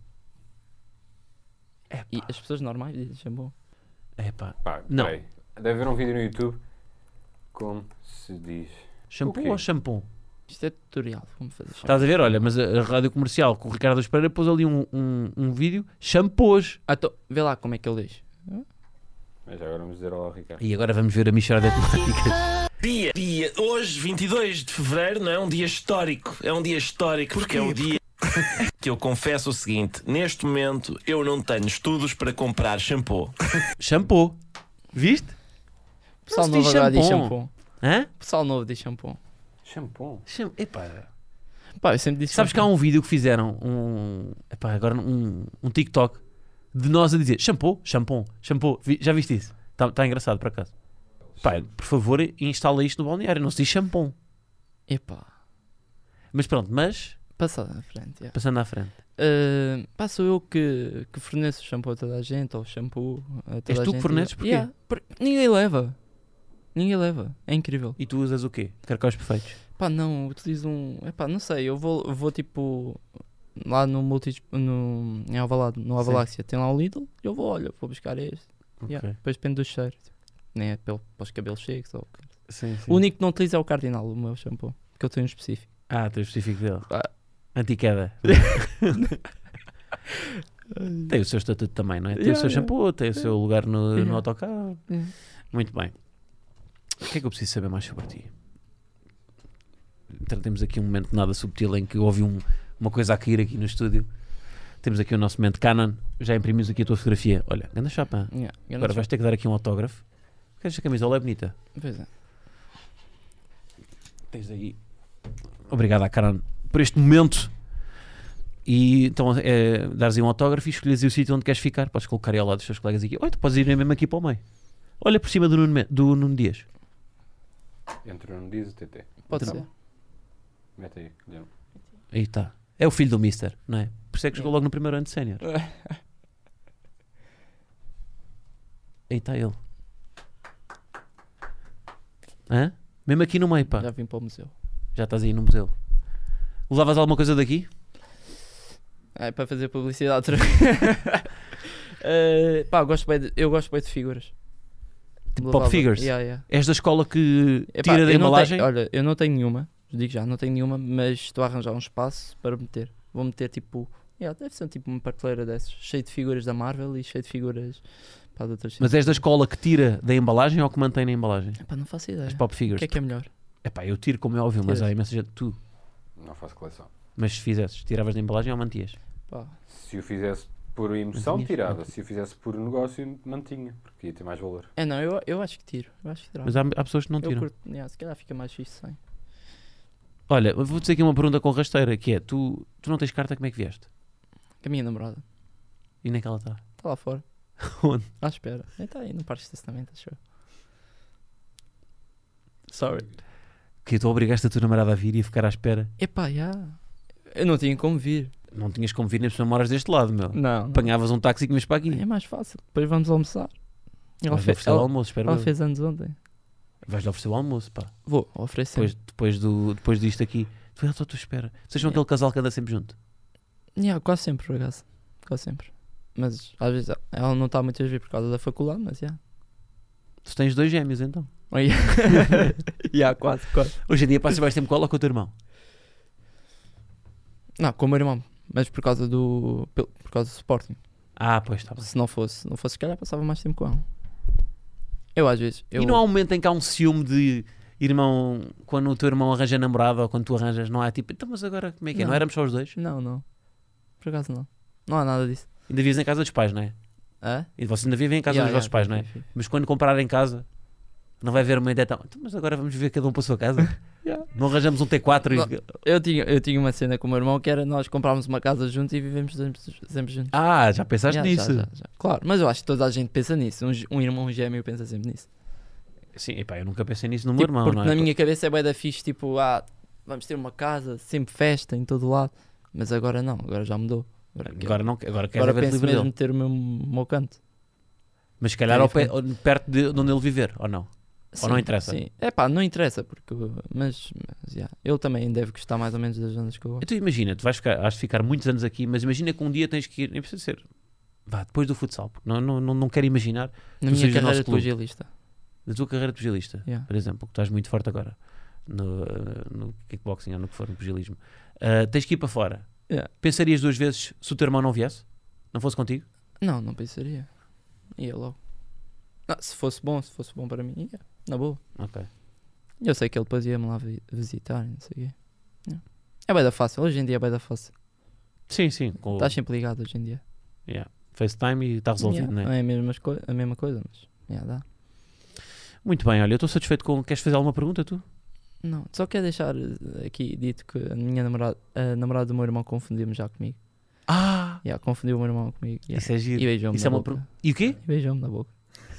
É, e as pessoas normais dizem shampoo. É pá. Não. Deve haver um vídeo no YouTube como se diz. Shampoo ou shampoo? Isto é tutorial. Como fazer shampoo. Estás a ver? Olha, mas a rádio comercial com o Ricardo Espera pôs ali um vídeo. Shampoos. Então, vê lá como é que ele diz. Mas agora vamos dizer olá ao Ricardo. E agora vamos ver a mixórdia de temáticas. Dia, hoje, 22 de Fevereiro, não é um dia histórico. É um dia histórico porque é o dia que eu confesso o seguinte. Neste momento, eu não tenho estudos para comprar shampoo. Shampoo. Viste? O pessoal novo agora diz shampoo. Hã? O pessoal novo diz shampoo. Shampoo? Epá. Pá, eu sempre disse Sabes que há um vídeo que fizeram, agora um TikTok, de nós a dizer shampoo. Já viste isso? Está engraçado, por acaso. Pá, por favor, instala isto no balneário, não se diz shampoo. Epá. Mas pronto, Passando à frente. Passando à frente. Sou eu que forneço o shampoo a toda a gente, ou o shampoo a toda És a gente. tu que forneces? Porquê? Yeah. Ninguém leva. É incrível. E tu usas o quê? Caracóis perfeitos? Pá, não, utilizo não sei, eu vou tipo lá no em Alvalade, no Avaláxia, tem lá o Lidl, eu vou buscar este. Okay. Depois depende do cheiro. Nem é para os cabelos secos. Sim. O único que não utilizo é o Cardinal, o meu shampoo, que eu tenho um específico. Tem o específico dele. Anti-queda. Tem o seu estatuto também, não é? Tem o seu shampoo, tem o seu lugar no autocarro. Muito bem. O que é que eu preciso saber mais sobre ti? Então, temos aqui um momento nada subtil em que ouvi uma coisa a cair aqui no estúdio. Temos aqui o nosso momento Canon. Já imprimimos aqui a tua fotografia. Olha, grande chapa. Agora vais ter que dar aqui um autógrafo. Esta camisola é bonita. Pois é. Tens aí. Obrigado à Canon por este momento. E então dares aí um autógrafo e escolhes aí o sítio onde queres ficar. Podes colocar aí ao lado dos teus colegas aqui. Olha, tu podes ir mesmo aqui para o meio. Olha por cima do Nuno Dias. Entre o Nuno Dias e o TT. Pode ser. Mete aí, Guilherme. Aí está. É o filho do Mister, não é? Por isso é que jogou logo no primeiro ano de sénior. Aí está ele. Hã? Mesmo aqui no meio, pá. Já vim para o museu. Já estás aí no museu. Levavas alguma coisa daqui? É para fazer publicidade. Pá, eu gosto bem de figuras. Tipo pop figures? És da escola que tira da embalagem? Olha, eu não tenho nenhuma. Digo já, não tenho nenhuma, mas estou a arranjar um espaço para meter. Vou meter tipo... deve ser tipo uma prateleira dessas. Cheio de figuras da Marvel e cheio de figuras... Pá, de outras. Mas és da escola que tira da embalagem ou que mantém na embalagem? Epá, não faço ideia. As pop figures. O que é melhor? Epá, eu tiro como é óbvio, mas há imensa gente. Tu. Não faço coleção. Mas se fizesses, tiravas da embalagem ou mantias? Pá. Se o fizesse por emoção, tirava. Se o fizesse por negócio, mantinha. Porque ia ter mais valor. Não, eu acho que tiro. Mas há pessoas que não tiram. Curto, se calhar fica mais fixe sem. Olha, vou dizer aqui uma pergunta com rasteira, que é, tu não tens carta, como é que vieste? Com a minha namorada. E nem que ela está? Está lá fora. Onde? À espera. Está aí no parque de estacionamento, acho eu. Sorry. Que tu obrigaste a tua namorada a vir e a ficar à espera? Epá, já. Eu não tinha como vir. Não tinhas como vir nem por moras deste lado, meu. Não. Apanhavas um táxi e vinhas para aqui. É mais fácil. Depois vamos almoçar. Vais oferecer o almoço, espero Ela eu. fez anos ontem. Vais-lhe oferecer o almoço, pá. Vou oferecer. Depois disto aqui. Tu estou à tua espera. Vocês são aquele casal que anda sempre junto? Quase sempre, por acaso. Quase sempre. Mas às vezes ela não está muitas vezes por causa da faculdade, mas Tu tens 2 gêmeos, então. Quase. Hoje em dia passas mais tempo com ela ou com o teu irmão? Não, com o meu irmão. Mas por causa do Sporting. Ah, pois, está bem. Se não fosse, se calhar passava mais tempo com ela. Eu às vezes... E não há um momento em que há um ciúme de irmão, quando o teu irmão arranja namorado ou quando tu arranjas, não há tipo, então mas agora como é que é? Não éramos só os dois? Não. Por acaso não. Não há nada disso. Ainda vives em casa dos pais, não é? E vocês ainda vivem em casa dos vossos pais, não é? Mas quando comprarem casa, não vai haver uma ideia tão... Então, mas agora vamos viver cada um para a sua casa? Não arranjamos um T4 e... Eu tinha uma cena com o meu irmão que era nós comprarmos uma casa juntos e vivemos sempre juntos. Ah, já pensaste nisso? Já. Claro, mas eu acho que toda a gente pensa nisso. Um irmão gêmeo pensa sempre nisso. Sim, epá, eu nunca pensei nisso no meu irmão. Porque não é? na minha cabeça é bué da fixe, tipo, vamos ter uma casa, sempre festa em todo lado. Mas agora não, agora já mudou. Agora queres haver penso livre mesmo dele. ter o meu canto. Mas se calhar perto de onde ele viver, ou não? Ou não interessa? Sim, não interessa, porque, mas ele também deve gostar mais ou menos das zonas que eu gosto. Então imagina, tu has de ficar muitos anos aqui, mas imagina que um dia tens que ir, nem precisa ser, depois do futsal, porque não quero imaginar. Na minha carreira de pugilista. Da tua carreira de pugilista, por exemplo, que estás muito forte agora, no kickboxing ou no que for, no pugilismo, tens que ir para fora. Pensarias 2 vezes se o teu irmão não viesse? Não fosse contigo? Não pensaria. Ia logo. Não, se fosse bom para mim, na boa. Ok. Eu sei que ele depois ia-me lá visitar, não sei o quê. É bem da fácil, hoje em dia é bem da fácil. Sim. Estás sempre ligado hoje em dia. FaceTime e está resolvido, não é? Não é a mesma coisa, mas dá. Muito bem, olha, eu estou satisfeito com... Queres fazer alguma pergunta, tu? Não, só quero deixar aqui dito que a minha namorada do meu irmão confundiu-me já comigo. Confundiu o meu irmão comigo. Isso é giro. E beijou-me na boca. E o quê? E beijou-me na boca.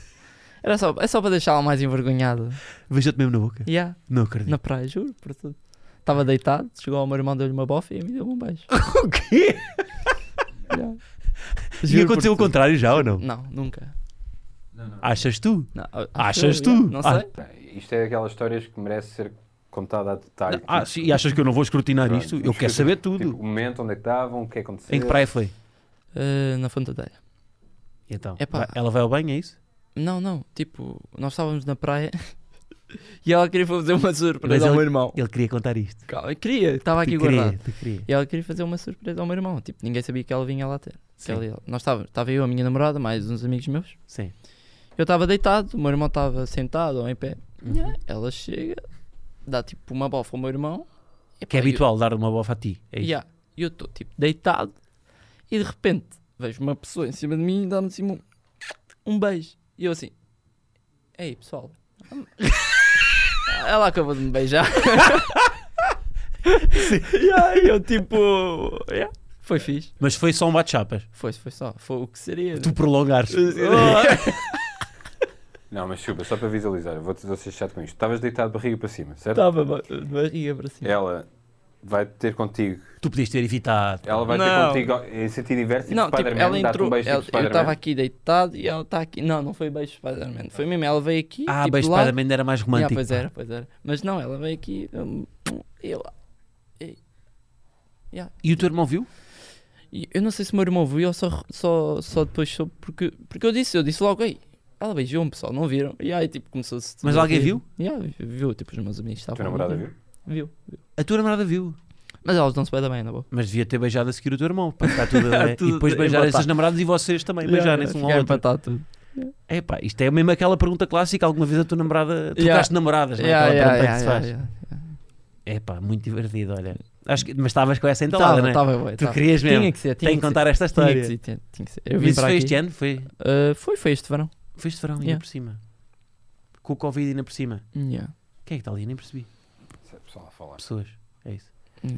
É só para deixá-la mais envergonhada. Beijou-te mesmo na boca? Não acredito. Na praia, juro, por tudo. Estava deitado, chegou ao meu irmão, deu-lhe uma bofa e me deu um beijo. O quê? E aconteceu o contrário já ou não? Não, nunca. Não. Achas tu? Não, Achas tu? Não sei. Isto é aquelas histórias que merece ser contada a detalhe. Sim, e achas que eu não vou escrutinar Pronto, isto? Eu quero saber tudo. Tipo, o momento, onde é que estavam, o que aconteceu. Em que praia foi? Na Fonte da Telha. Então, Epá. ela vai ao banho, é isso? Não, tipo, nós estávamos na praia e ela queria fazer uma surpresa ao meu irmão. Ele queria contar isto. Calma, estava aqui guardado. Queria. E ela queria fazer uma surpresa ao meu irmão. Tipo, ninguém sabia que ela vinha lá ter. Sim. Nós estava eu, a minha namorada, mais uns amigos meus. Sim. Eu estava deitado, o meu irmão estava sentado ou em pé. Ela chega, dá tipo uma bofa ao meu irmão. Que é habitual dar uma bofa a ti. É isso? E eu estou tipo deitado e de repente vejo uma pessoa em cima de mim e dá-me assim um beijo. E eu assim, ei pessoal, ela acabou de me beijar. E eu tipo, foi fixe. Mas foi só um bate-chapas. Foi o que seria. Tu prolongares. Não, mas chupa, só para visualizar, vou ser chato com isto. Estavas deitado de barriga para cima, certo? Estava de barriga para cima. Ela vai ter contigo. Tu podias ter evitado. Ela vai ter contigo em sentido inverso, tipo Spider-Man, ela dá-te entrou, um beijo tipo eu Spider-Man. estava aqui deitado e ela está aqui. Não foi beijo Spider-Man. Foi mesmo, ela veio aqui. Tipo, Beijo Spider-Man era mais romântico. Pois era. Mas não, ela veio aqui e eu lá. E o teu irmão viu? Eu não sei se o meu irmão viu ou só depois soube, porque eu disse logo, ei, ela beijou-me, pessoal, não viram? E aí tipo começou-se. Mas alguém viu? Viu, tipo os meus amigos estavam. A tua namorada viu? Viu. A tua namorada viu. Mas elas não se bem na boa. Mas devia ter beijado a seguir o teu irmão para ficar tudo, e depois beijar essas namoradas e vocês também beijarem-se um ao outro. Empatar tudo. Isto é mesmo aquela pergunta clássica. Alguma vez a tua namorada trocaste namoradas, não é? Aquela pergunta que se faz. Muito divertido, olha. Mas estavas com essa entalada, não é? Estava. Tu querias mesmo. Tinha que ser. Tem que contar esta história. Tinha que ser. Eu vim Isso para foi aqui. este ano? Foi este verão. Foi este verão, ainda por cima. Com o Covid ainda por cima. Quem é que está ali? Eu nem percebi. Pessoal a falar. Pessoas, é isso.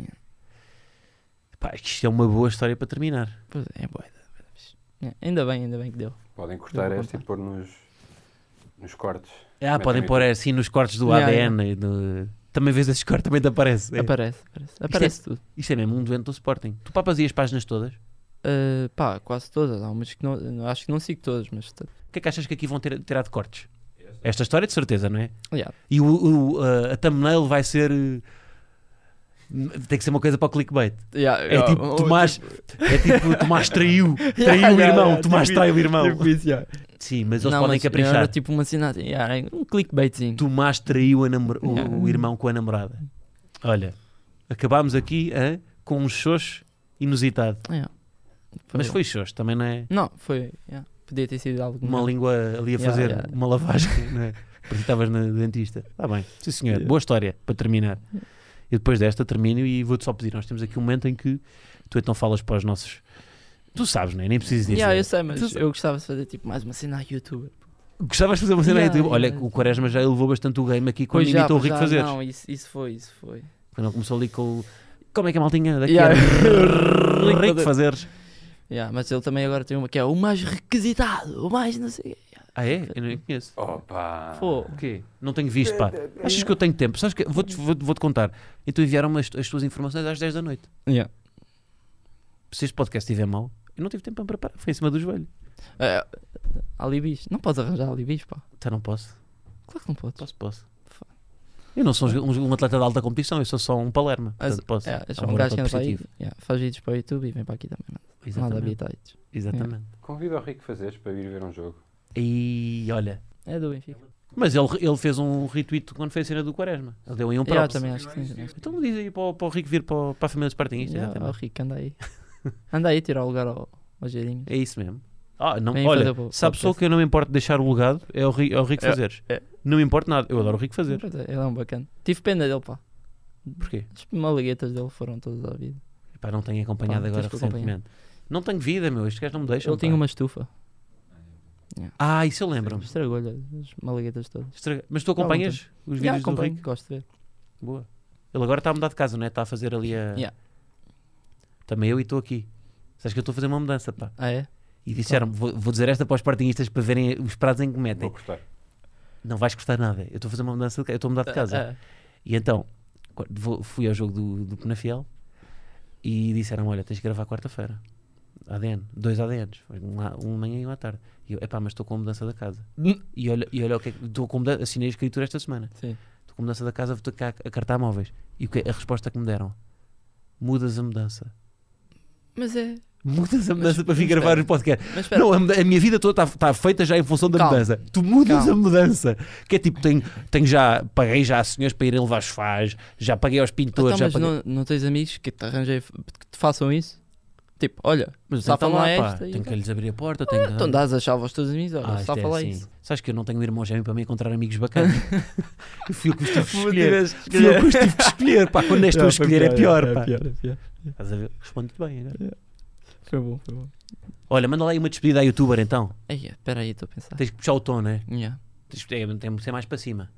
Isto é uma boa história para terminar. Pois é, boa. Ainda bem que deu. Podem cortar esta e pôr nos cortes. Podem pôr assim nos cortes do ADN. também vês esses cortes, também te aparece. Aparece tudo. Isto é mesmo um doente do Sporting. Tu papas aí as páginas todas? Pá, quase todas. Há umas que não, acho que não sigo todas, mas... O que é que achas que aqui vão tirar de cortes? Esta história de certeza, não é? Yeah. E a thumbnail vai ser... tem que ser uma coisa para o clickbait. É tipo, Tomás traiu o irmão, Tomás traiu o irmão. Tipo isso, Sim, mas eles podem caprichar. Era tipo uma cena, um clickbaitzinho. Tomás traiu o irmão com a namorada. Olha, acabámos aqui com um xoxo inusitado. Mas foi xoxo, também não é? Não, foi... Podia ter sido algo... Uma língua ali a fazer uma lavagem, não é? Porque estavas na dentista. Está bem, sim senhor. Boa história, para terminar. E depois desta termino e vou-te só pedir. Nós temos aqui um momento em que tu então falas para os nossos... Tu sabes, não é? Nem precisas dizer. Eu sei, mas eu gostava de fazer tipo mais uma cena a youtuber. Gostavas de fazer uma cena a YouTube? Olha, o Quaresma já elevou bastante o game aqui quando imitou o Rico Fazeres. Não, isso foi. Quando ele começou ali com o... Como é que é, maltinha? Daqui é Rico Fazeres. Mas ele também agora tem uma que é o mais requisitado, o mais não sei o quê. Ah é? Eu não conheço. Opa! O quê? Não tenho visto, pá. Achas que eu tenho tempo? Sabes que vou-te contar. Então enviaram-me as tuas informações às 10 da noite. Se este podcast estiver mau, eu não tive tempo para me preparar. Foi em cima do joelho. Alibis. Não podes arranjar alibis, pá. Então não posso. Claro que não podes. Posso. Eu não sou um atleta de alta competição, eu sou só um Palerma. Portanto, posso. Um gajo que anda aí, faz vídeos para o YouTube e vem para aqui também. Exatamente. Convido o Rico Fazeres para vir ver um jogo. E olha. É do Benfica. Mas ele fez um retweet quando fez a cena do Quaresma. Ele deu aí um props. Também acho que sim. Então diz aí para o Rico vir para a família dos Sportingistas. O Rico anda aí. Anda aí tirar o lugar ao Geirinho. É isso mesmo. Olha, sabe só que eu não me importo de deixar o legado é o Rico Fazeres. Não me importa nada. Eu adoro o Rico Fazeres. Ele é um bacana. Tive pena dele, pá. Porquê? As malaguetas dele foram todas à vida. Pá, não tenho acompanhado agora recentemente. Não tenho vida, meu. Estes gajos não me deixam. Ele tinha uma estufa. Isso eu lembro-me. Estragou-lhe as malaguetas todas. Mas tu acompanhas os vídeos do Rico? Gosto de ver. Boa. Ele agora está a mudar de casa, não é? Está a fazer ali a... Também eu e estou aqui. Sabes que eu estou a fazer uma mudança, pá. É? E disseram, vou dizer esta para os Sportingistas para verem os prazos em que metem. Vou gostar. Não vais gostar nada. Eu estou a fazer uma mudança, eu estou a mudar de casa. E então, fui ao jogo do Penafiel e disseram, olha, tens que gravar quarta-feira. ADN, 2 ADNs. Um manhã e um à tarde. E eu, mas estou com a mudança da casa. E olha o que é que... Estou com assinei a escritura esta semana. Sim. Estou com a mudança da casa, vou ter que a cartar móveis. E a resposta que me deram? Mudas a mudança. Mas Mudas a mudança para vir gravar o podcast. Não, a minha vida toda está feita já em função da mudança. Tu mudas a mudança. Que é tipo, paguei já a senhores para irem levar os faz, já paguei aos pintores. Mas não tens amigos que te arranjei que te façam isso? Tipo, olha, mas safa lá esta. Tenho que lhes abrir a porta. Então dás a chave aos teus amigos, olha, safa lá isso. Sabes que eu não tenho um irmão gêmeo para me encontrar amigos bacanas. Fui eu que os tive que escolher. Pá, quando és tu a escolher é pior. Pá. Estás a ver? Responde-te bem agora. Foi bom. Olha, manda lá aí uma despedida à youtuber então. Espera aí, estou a pensar. Tens que puxar o tom, não é? Tem que ser mais para cima.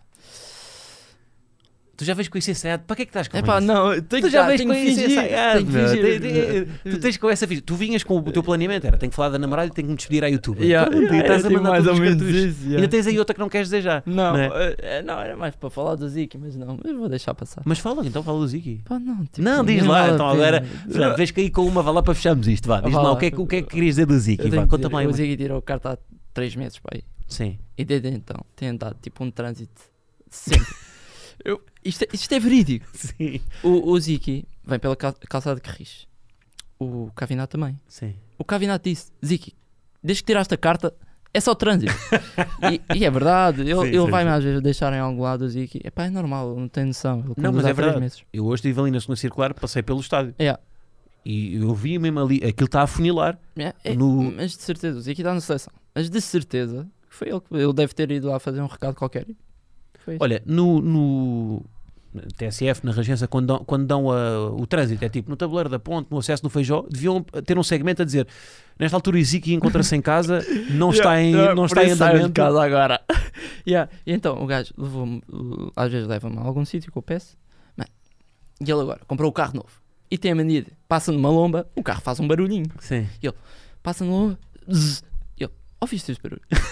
Tu já vês com isso ensaiado? Para que é que estás com isso? Tu já vês com isso ensaiado. Tu tens com essa ficha. Tu vinhas com o teu planeamento, tenho que falar da namorada e tenho que me despedir à YouTube. E estás a mandar mais ou menos isso. E ainda tens aí outra que não queres dizer já. Não, era mais para falar do Ziki, mas vou deixar passar. Mas fala do Ziki. Não, diz lá, então agora, vês que aí com uma, vá lá para fecharmos isto, vá. Diz lá, o que é que querias dizer do Ziki, vá, conta-me lá. O Ziki tirou carta há 3 meses, pá. Sim. E desde então tem andado tipo um trânsito sempre. Isto é verídico. Sim. O Ziki vem pela calçada de Carris. O Cavinato também. Sim. O Cavinato disse: Ziki, desde que tiraste a carta, é só trânsito. e é verdade. Ele vai-me às vezes deixar em algum lado o Ziki. É normal, não tem noção. Não, mas é verdade. Meses. Eu hoje estive ali na segunda circular, passei pelo estádio. E eu vi mesmo ali, aquilo está a funilar. Mas de certeza, o Ziki está na seleção. Mas de certeza que foi ele deve ter ido lá fazer um recado qualquer. Olha, no TSF, na Regência, quando dão o trânsito, é tipo no tabuleiro da ponte, no acesso no Feijó, deviam ter um segmento a dizer: nesta altura o Ziki encontra-se em casa, não está em andamento. De casa agora. E então o gajo às vezes leva-me a algum sítio que eu peço, e ele agora comprou o carro novo e tem a mania de passa numa lomba, o carro faz um barulhinho. Sim. E ele passa numa lomba, ele, ouviste este barulho?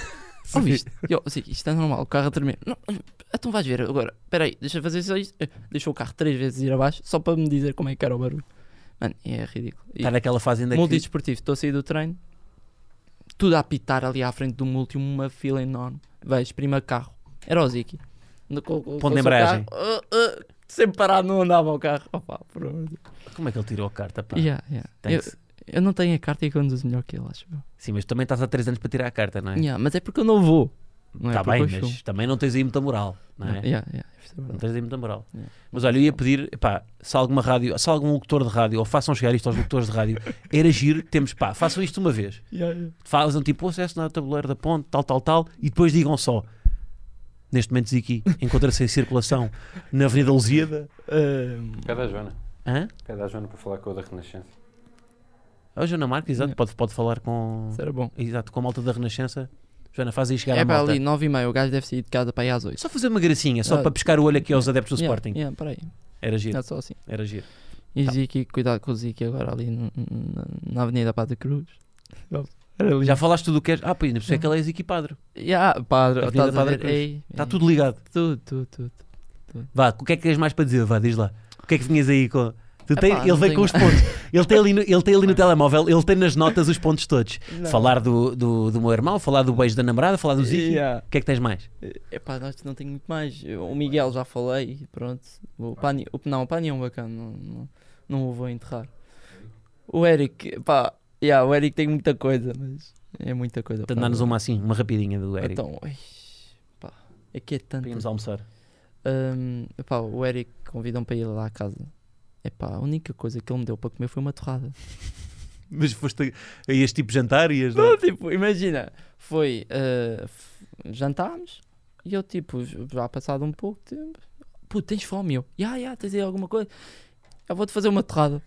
Ouviste? Eu, assim, isto é normal, o carro a tremer. Não, então vais ver agora. Espera aí, deixa eu fazer só isto. Deixou o carro 3 vezes ir abaixo só para me dizer como é que era o barulho. Mano, é ridículo. Está naquela fase ainda que... Multidesportivo, estou a sair do treino, tudo a apitar ali à frente do múltiplo, uma fila enorme. Vais, prima carro. Era o Ziki. Ponto de embreagem. Sempre parado, não andava o carro. Opa, pronto. Como é que ele tirou a carta, pá? Eu não tenho a carta e conduzo melhor que ele, acho. Sim, mas também estás há 3 anos para tirar a carta, não é? Mas é porque eu não vou. Está bem, mas também não tens aí muita moral, não é? Não tens aí muita moral. Mas olha, eu ia pedir, pá, se alguma rádio, se algum locutor de rádio, ou façam chegar isto aos locutores de rádio, era giro, temos, pá, façam isto uma vez. Fazem tipo o acesso na tabuleira da ponte, tal, e depois digam só, neste momento Ziki encontra-se em circulação na Avenida Lusíada. Pede a Joana. Hã? Pede a Joana para falar com a da Renascença. A Joana Marques, exato, pode falar com... Isso era bom. Exato, com a malta da Renascença. Joana, faz aí chegar a malta. É para ali, 9h30, o gajo deve sair de casa para ir às 8. Só fazer uma gracinha, só para pescar o olho aqui aos adeptos do Sporting. Para aí. Era giro. É só assim. Era giro. E Ziki, cuidado com o Ziki agora ali na Avenida Padre Cruz. Já falaste tudo o que és? Ah, pois, ainda percebi que ele é Ziki Padre. Padre, Estás a ver? Está tudo ligado. Tudo. Vá, o que é que tens mais para dizer? Vá, diz lá. O que é que vinhas aí com... ele veio com os pontos. Ele tem ali no telemóvel, ele tem nas notas os pontos todos. Não. Falar do meu irmão, falar do beijo da namorada, falar do Ziki. O que é que tens mais? Não tenho muito mais. O Miguel já falei, pronto. O Pani é um bacana, não o vou enterrar. O Eric, o Eric tem muita coisa, mas é muita coisa. Então dá-nos uma assim, uma rapidinha do Eric. Então, é que é tanto. Vamos almoçar. O Eric convidam para ir lá à casa. A única coisa que ele me deu para comer foi uma torrada. Mas foste a este tipo de jantar? Não, tipo, imagina, foi, jantámos e eu tipo, já passado um pouco tempo, pô, tens fome? Eu, tens aí alguma coisa? Eu vou-te fazer uma torrada.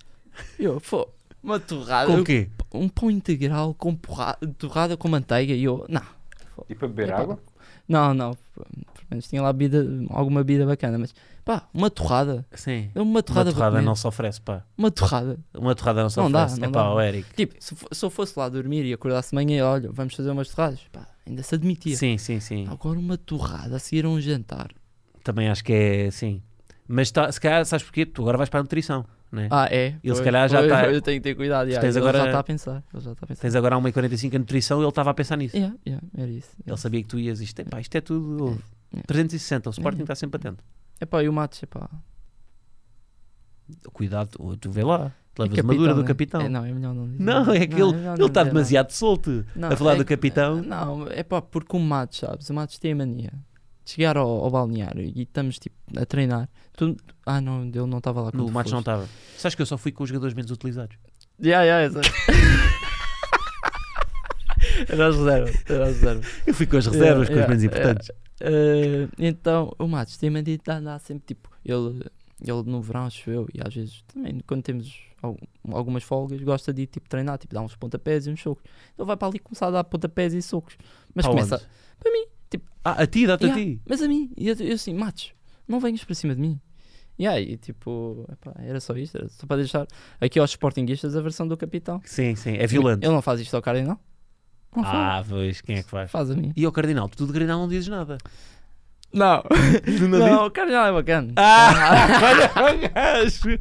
Uma torrada. Com o quê? Um pão integral com torrada com manteiga e eu, não. E para beber água? Não, pelo menos tinha lá alguma bebida bacana, mas uma torrada. Sim. Uma torrada não se oferece, pá. Uma torrada não se oferece. Não dá. O Eric. Tipo, se eu fosse lá dormir e acordasse de manhã, olha, vamos fazer umas torradas, ainda se admitia. Sim. Agora uma torrada a seguir a um jantar. Também acho que é, sim. Mas se calhar, sabes porquê? Tu agora vais para a nutrição, não é? É? Ele se calhar já está... Eu tenho que ter cuidado, ele já está a pensar. Tens agora 1h45 a nutrição e ele estava a pensar nisso. Era isso. Ele sabia que tu ias isto é tudo 360, o Sporting está sempre atento. E o Matos, Cuidado, tu vê lá. Tu levas uma dura do capitão. É melhor não dizer. Não, é que ele está demasiado solto a falar do capitão. Não, porque o Matos, sabes? O Matos tem a mania de chegar ao balneário e estamos tipo a treinar. Não, ele não estava lá. O Matos não estava. Sabes que eu só fui com os jogadores menos utilizados? Exato. Era as reservas. Eu fui com as reservas, com os menos importantes. Então, o Matos tem a mania de andar sempre tipo. Ele no verão, acho eu, e às vezes também, quando temos algumas folgas, gosta de ir tipo treinar, tipo dar uns pontapés e uns socos. Ele vai para ali começar a dar pontapés e socos. Mas começa para mim, tipo, a ti, dá-te a ti. Mas a mim, e eu assim, Matos, não venhas para cima de mim. E tipo, era só isto, era só para deixar aqui aos sportinguistas a versão do capitão. Sim, é violento. Ele não faz isto ao Cardinal? Não faz. Pois, quem é que faz? Faz a mim. E ao Cardinal? Tu do Cardinal não dizes nada. Não, o Cardinal é bacana. Olha o gajo.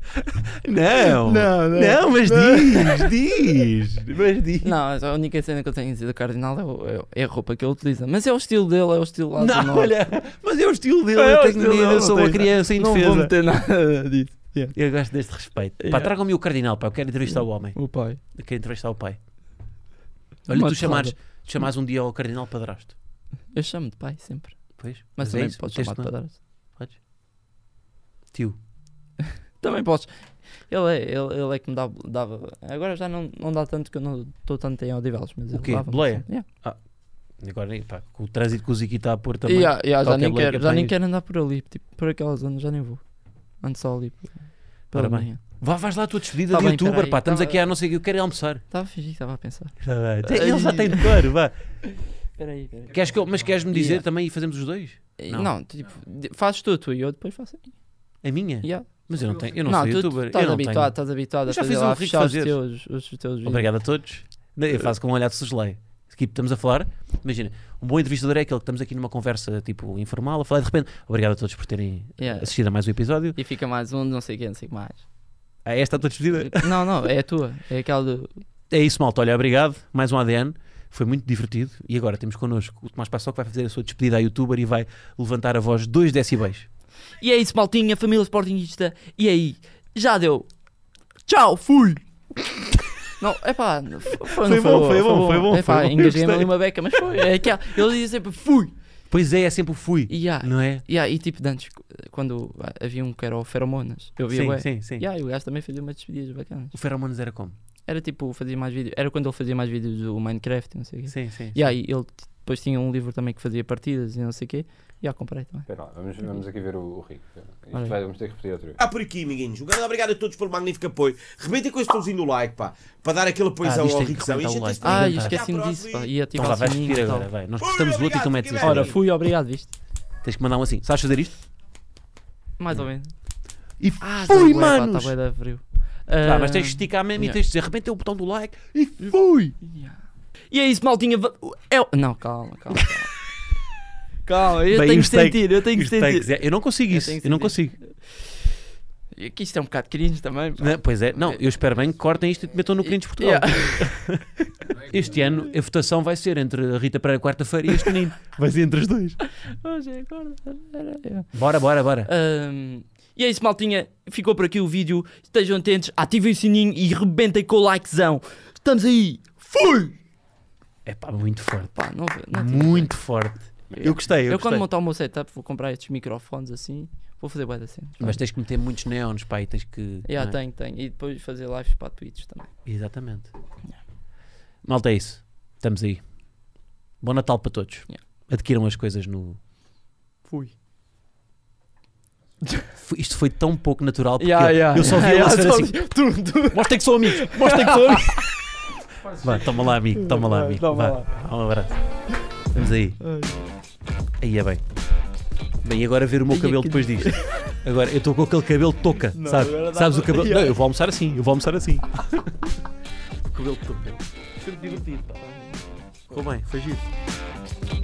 Não, mas diz. Não, a única cena que eu tenho a dizer do Cardinal é a roupa que ele utiliza. Mas é o estilo dele, é o estilo lá do norte. Olha, mas é o estilo dele. Eu sou uma criança indefesa. Não vou meter nada disso. Eu gosto deste respeito. Tragam-me o Cardinal, eu quero entrevistar o homem. O pai. Eu quero entrevistar o pai. Olha, tu chamares um dia ao Cardinal padrasto. Eu chamo de pai sempre. Pois, mas também podes chamar de padrasto. Podes. Tio. Também podes. Ele é que me dava. Agora já não dá tanto, que eu não estou tanto em Odivelos. Mas o quê? Boleia? Agora, com o trânsito que o Ziki está a pôr também. Já nem quero andar por ali. Tipo, por aquela zona já nem vou. Ando só ali. Pela manhã. Vais lá a tua despedida de youtuber, estamos aqui a não sei o que, eu quero ir almoçar. Estava a pensar. Ele já tem decor, vá. Peraí. Mas queres-me dizer também e fazemos os dois? Não, tipo, fazes tu e eu depois faço a minha. Mas eu não sou youtuber. Estás habituado a fazer lá fechar os teus vídeos. Obrigado a todos. Eu faço com um olhar de suslei. Estamos a falar, imagina, um bom entrevistador é aquele que estamos aqui numa conversa tipo informal, a falar de repente, obrigado a todos por terem assistido a mais um episódio. E fica mais um, não sei quem, não sei o que mais. Esta é a tua despedida? Não, é a tua, é aquela do... É isso, malta, olha, obrigado, mais um ADN, foi muito divertido e agora temos connosco o Tomás Passó que vai fazer a sua despedida à youtuber e vai levantar a voz 2 decibéis. E é isso, maltinha, família sportinguista, e aí, já deu, tchau, fui! Não, epá, foi bom. Epá, engasguei-me ali uma beca, mas foi. É que ele dizia sempre fui. Pois é sempre o fui, não é? E tipo, antes, quando havia um que era o Feromonas, eu via sim. E o gajo também fazia umas despedidas bacanas. O Feromonas era como? Era tipo, fazia mais vídeos, era quando ele fazia mais vídeos do Minecraft, não sei o quê. Sim. E aí ele depois tinha um livro também que fazia partidas e não sei o quê. Comprei também. Espera lá, vamos aqui ver o Rico. Vamos ter que repetir outra vez. Por aqui, amiguinhos. Um grande obrigado a todos pelo magnífico apoio. Rebentem com esse botãozinho do like, pá. Para dar aquele apoiozão ao Ricozão. Esqueci-me disso, pá. Ia então lá, vais repetir agora, vai. Nós gostamos do outro e tu metes isso. Ora, fui, obrigado, viste? Tens que mandar um assim. Sabes fazer isto? Mais ou menos. E fui, mano! Está bem da frio. Mas tens que esticar mesmo e tens de dizer, arrebentei o botão do like e fui! E é isso, maltinha. Não, calma. Calma, eu tenho que sentir. Eu não consigo isso, eu não consigo. Que isto é um bocado cringe também. Não, pois é, não, eu espero bem que cortem isto e te metam no Cringe Portugal. Este ano a votação vai ser entre a Rita Pereira quarta-feira e este menino. Vai ser entre os dois. Bora. E é isso, maltinha. Ficou por aqui o vídeo. Estejam atentos, ativem o sininho e rebentem com o likezão. Estamos aí. Fui! É pá, muito forte. Pá, não muito forte. Eu gostei. Eu quando montar o meu setup vou comprar estes microfones assim. Vou fazer bué da cena. Mas tens que meter muitos neons, pá, e tens que... Tenho. E depois fazer lives para Twitch também. Exatamente. Malta, é isso. Estamos aí. Bom Natal para todos. Adquiram as coisas no... Fui. Isto foi tão pouco natural porque eu só vi ela ser assim. Mostra que sou amigo. Vá, toma lá, amigo. Vá, um abraço. Vamos aí. Aí é bem. Bem, e agora ver o meu cabelo depois disto. Agora, eu estou com aquele cabelo toca, sabes o cabelo? Não, eu vou almoçar assim. O cabelo toca. Foi divertido, pá. Ficou bem, foi giro.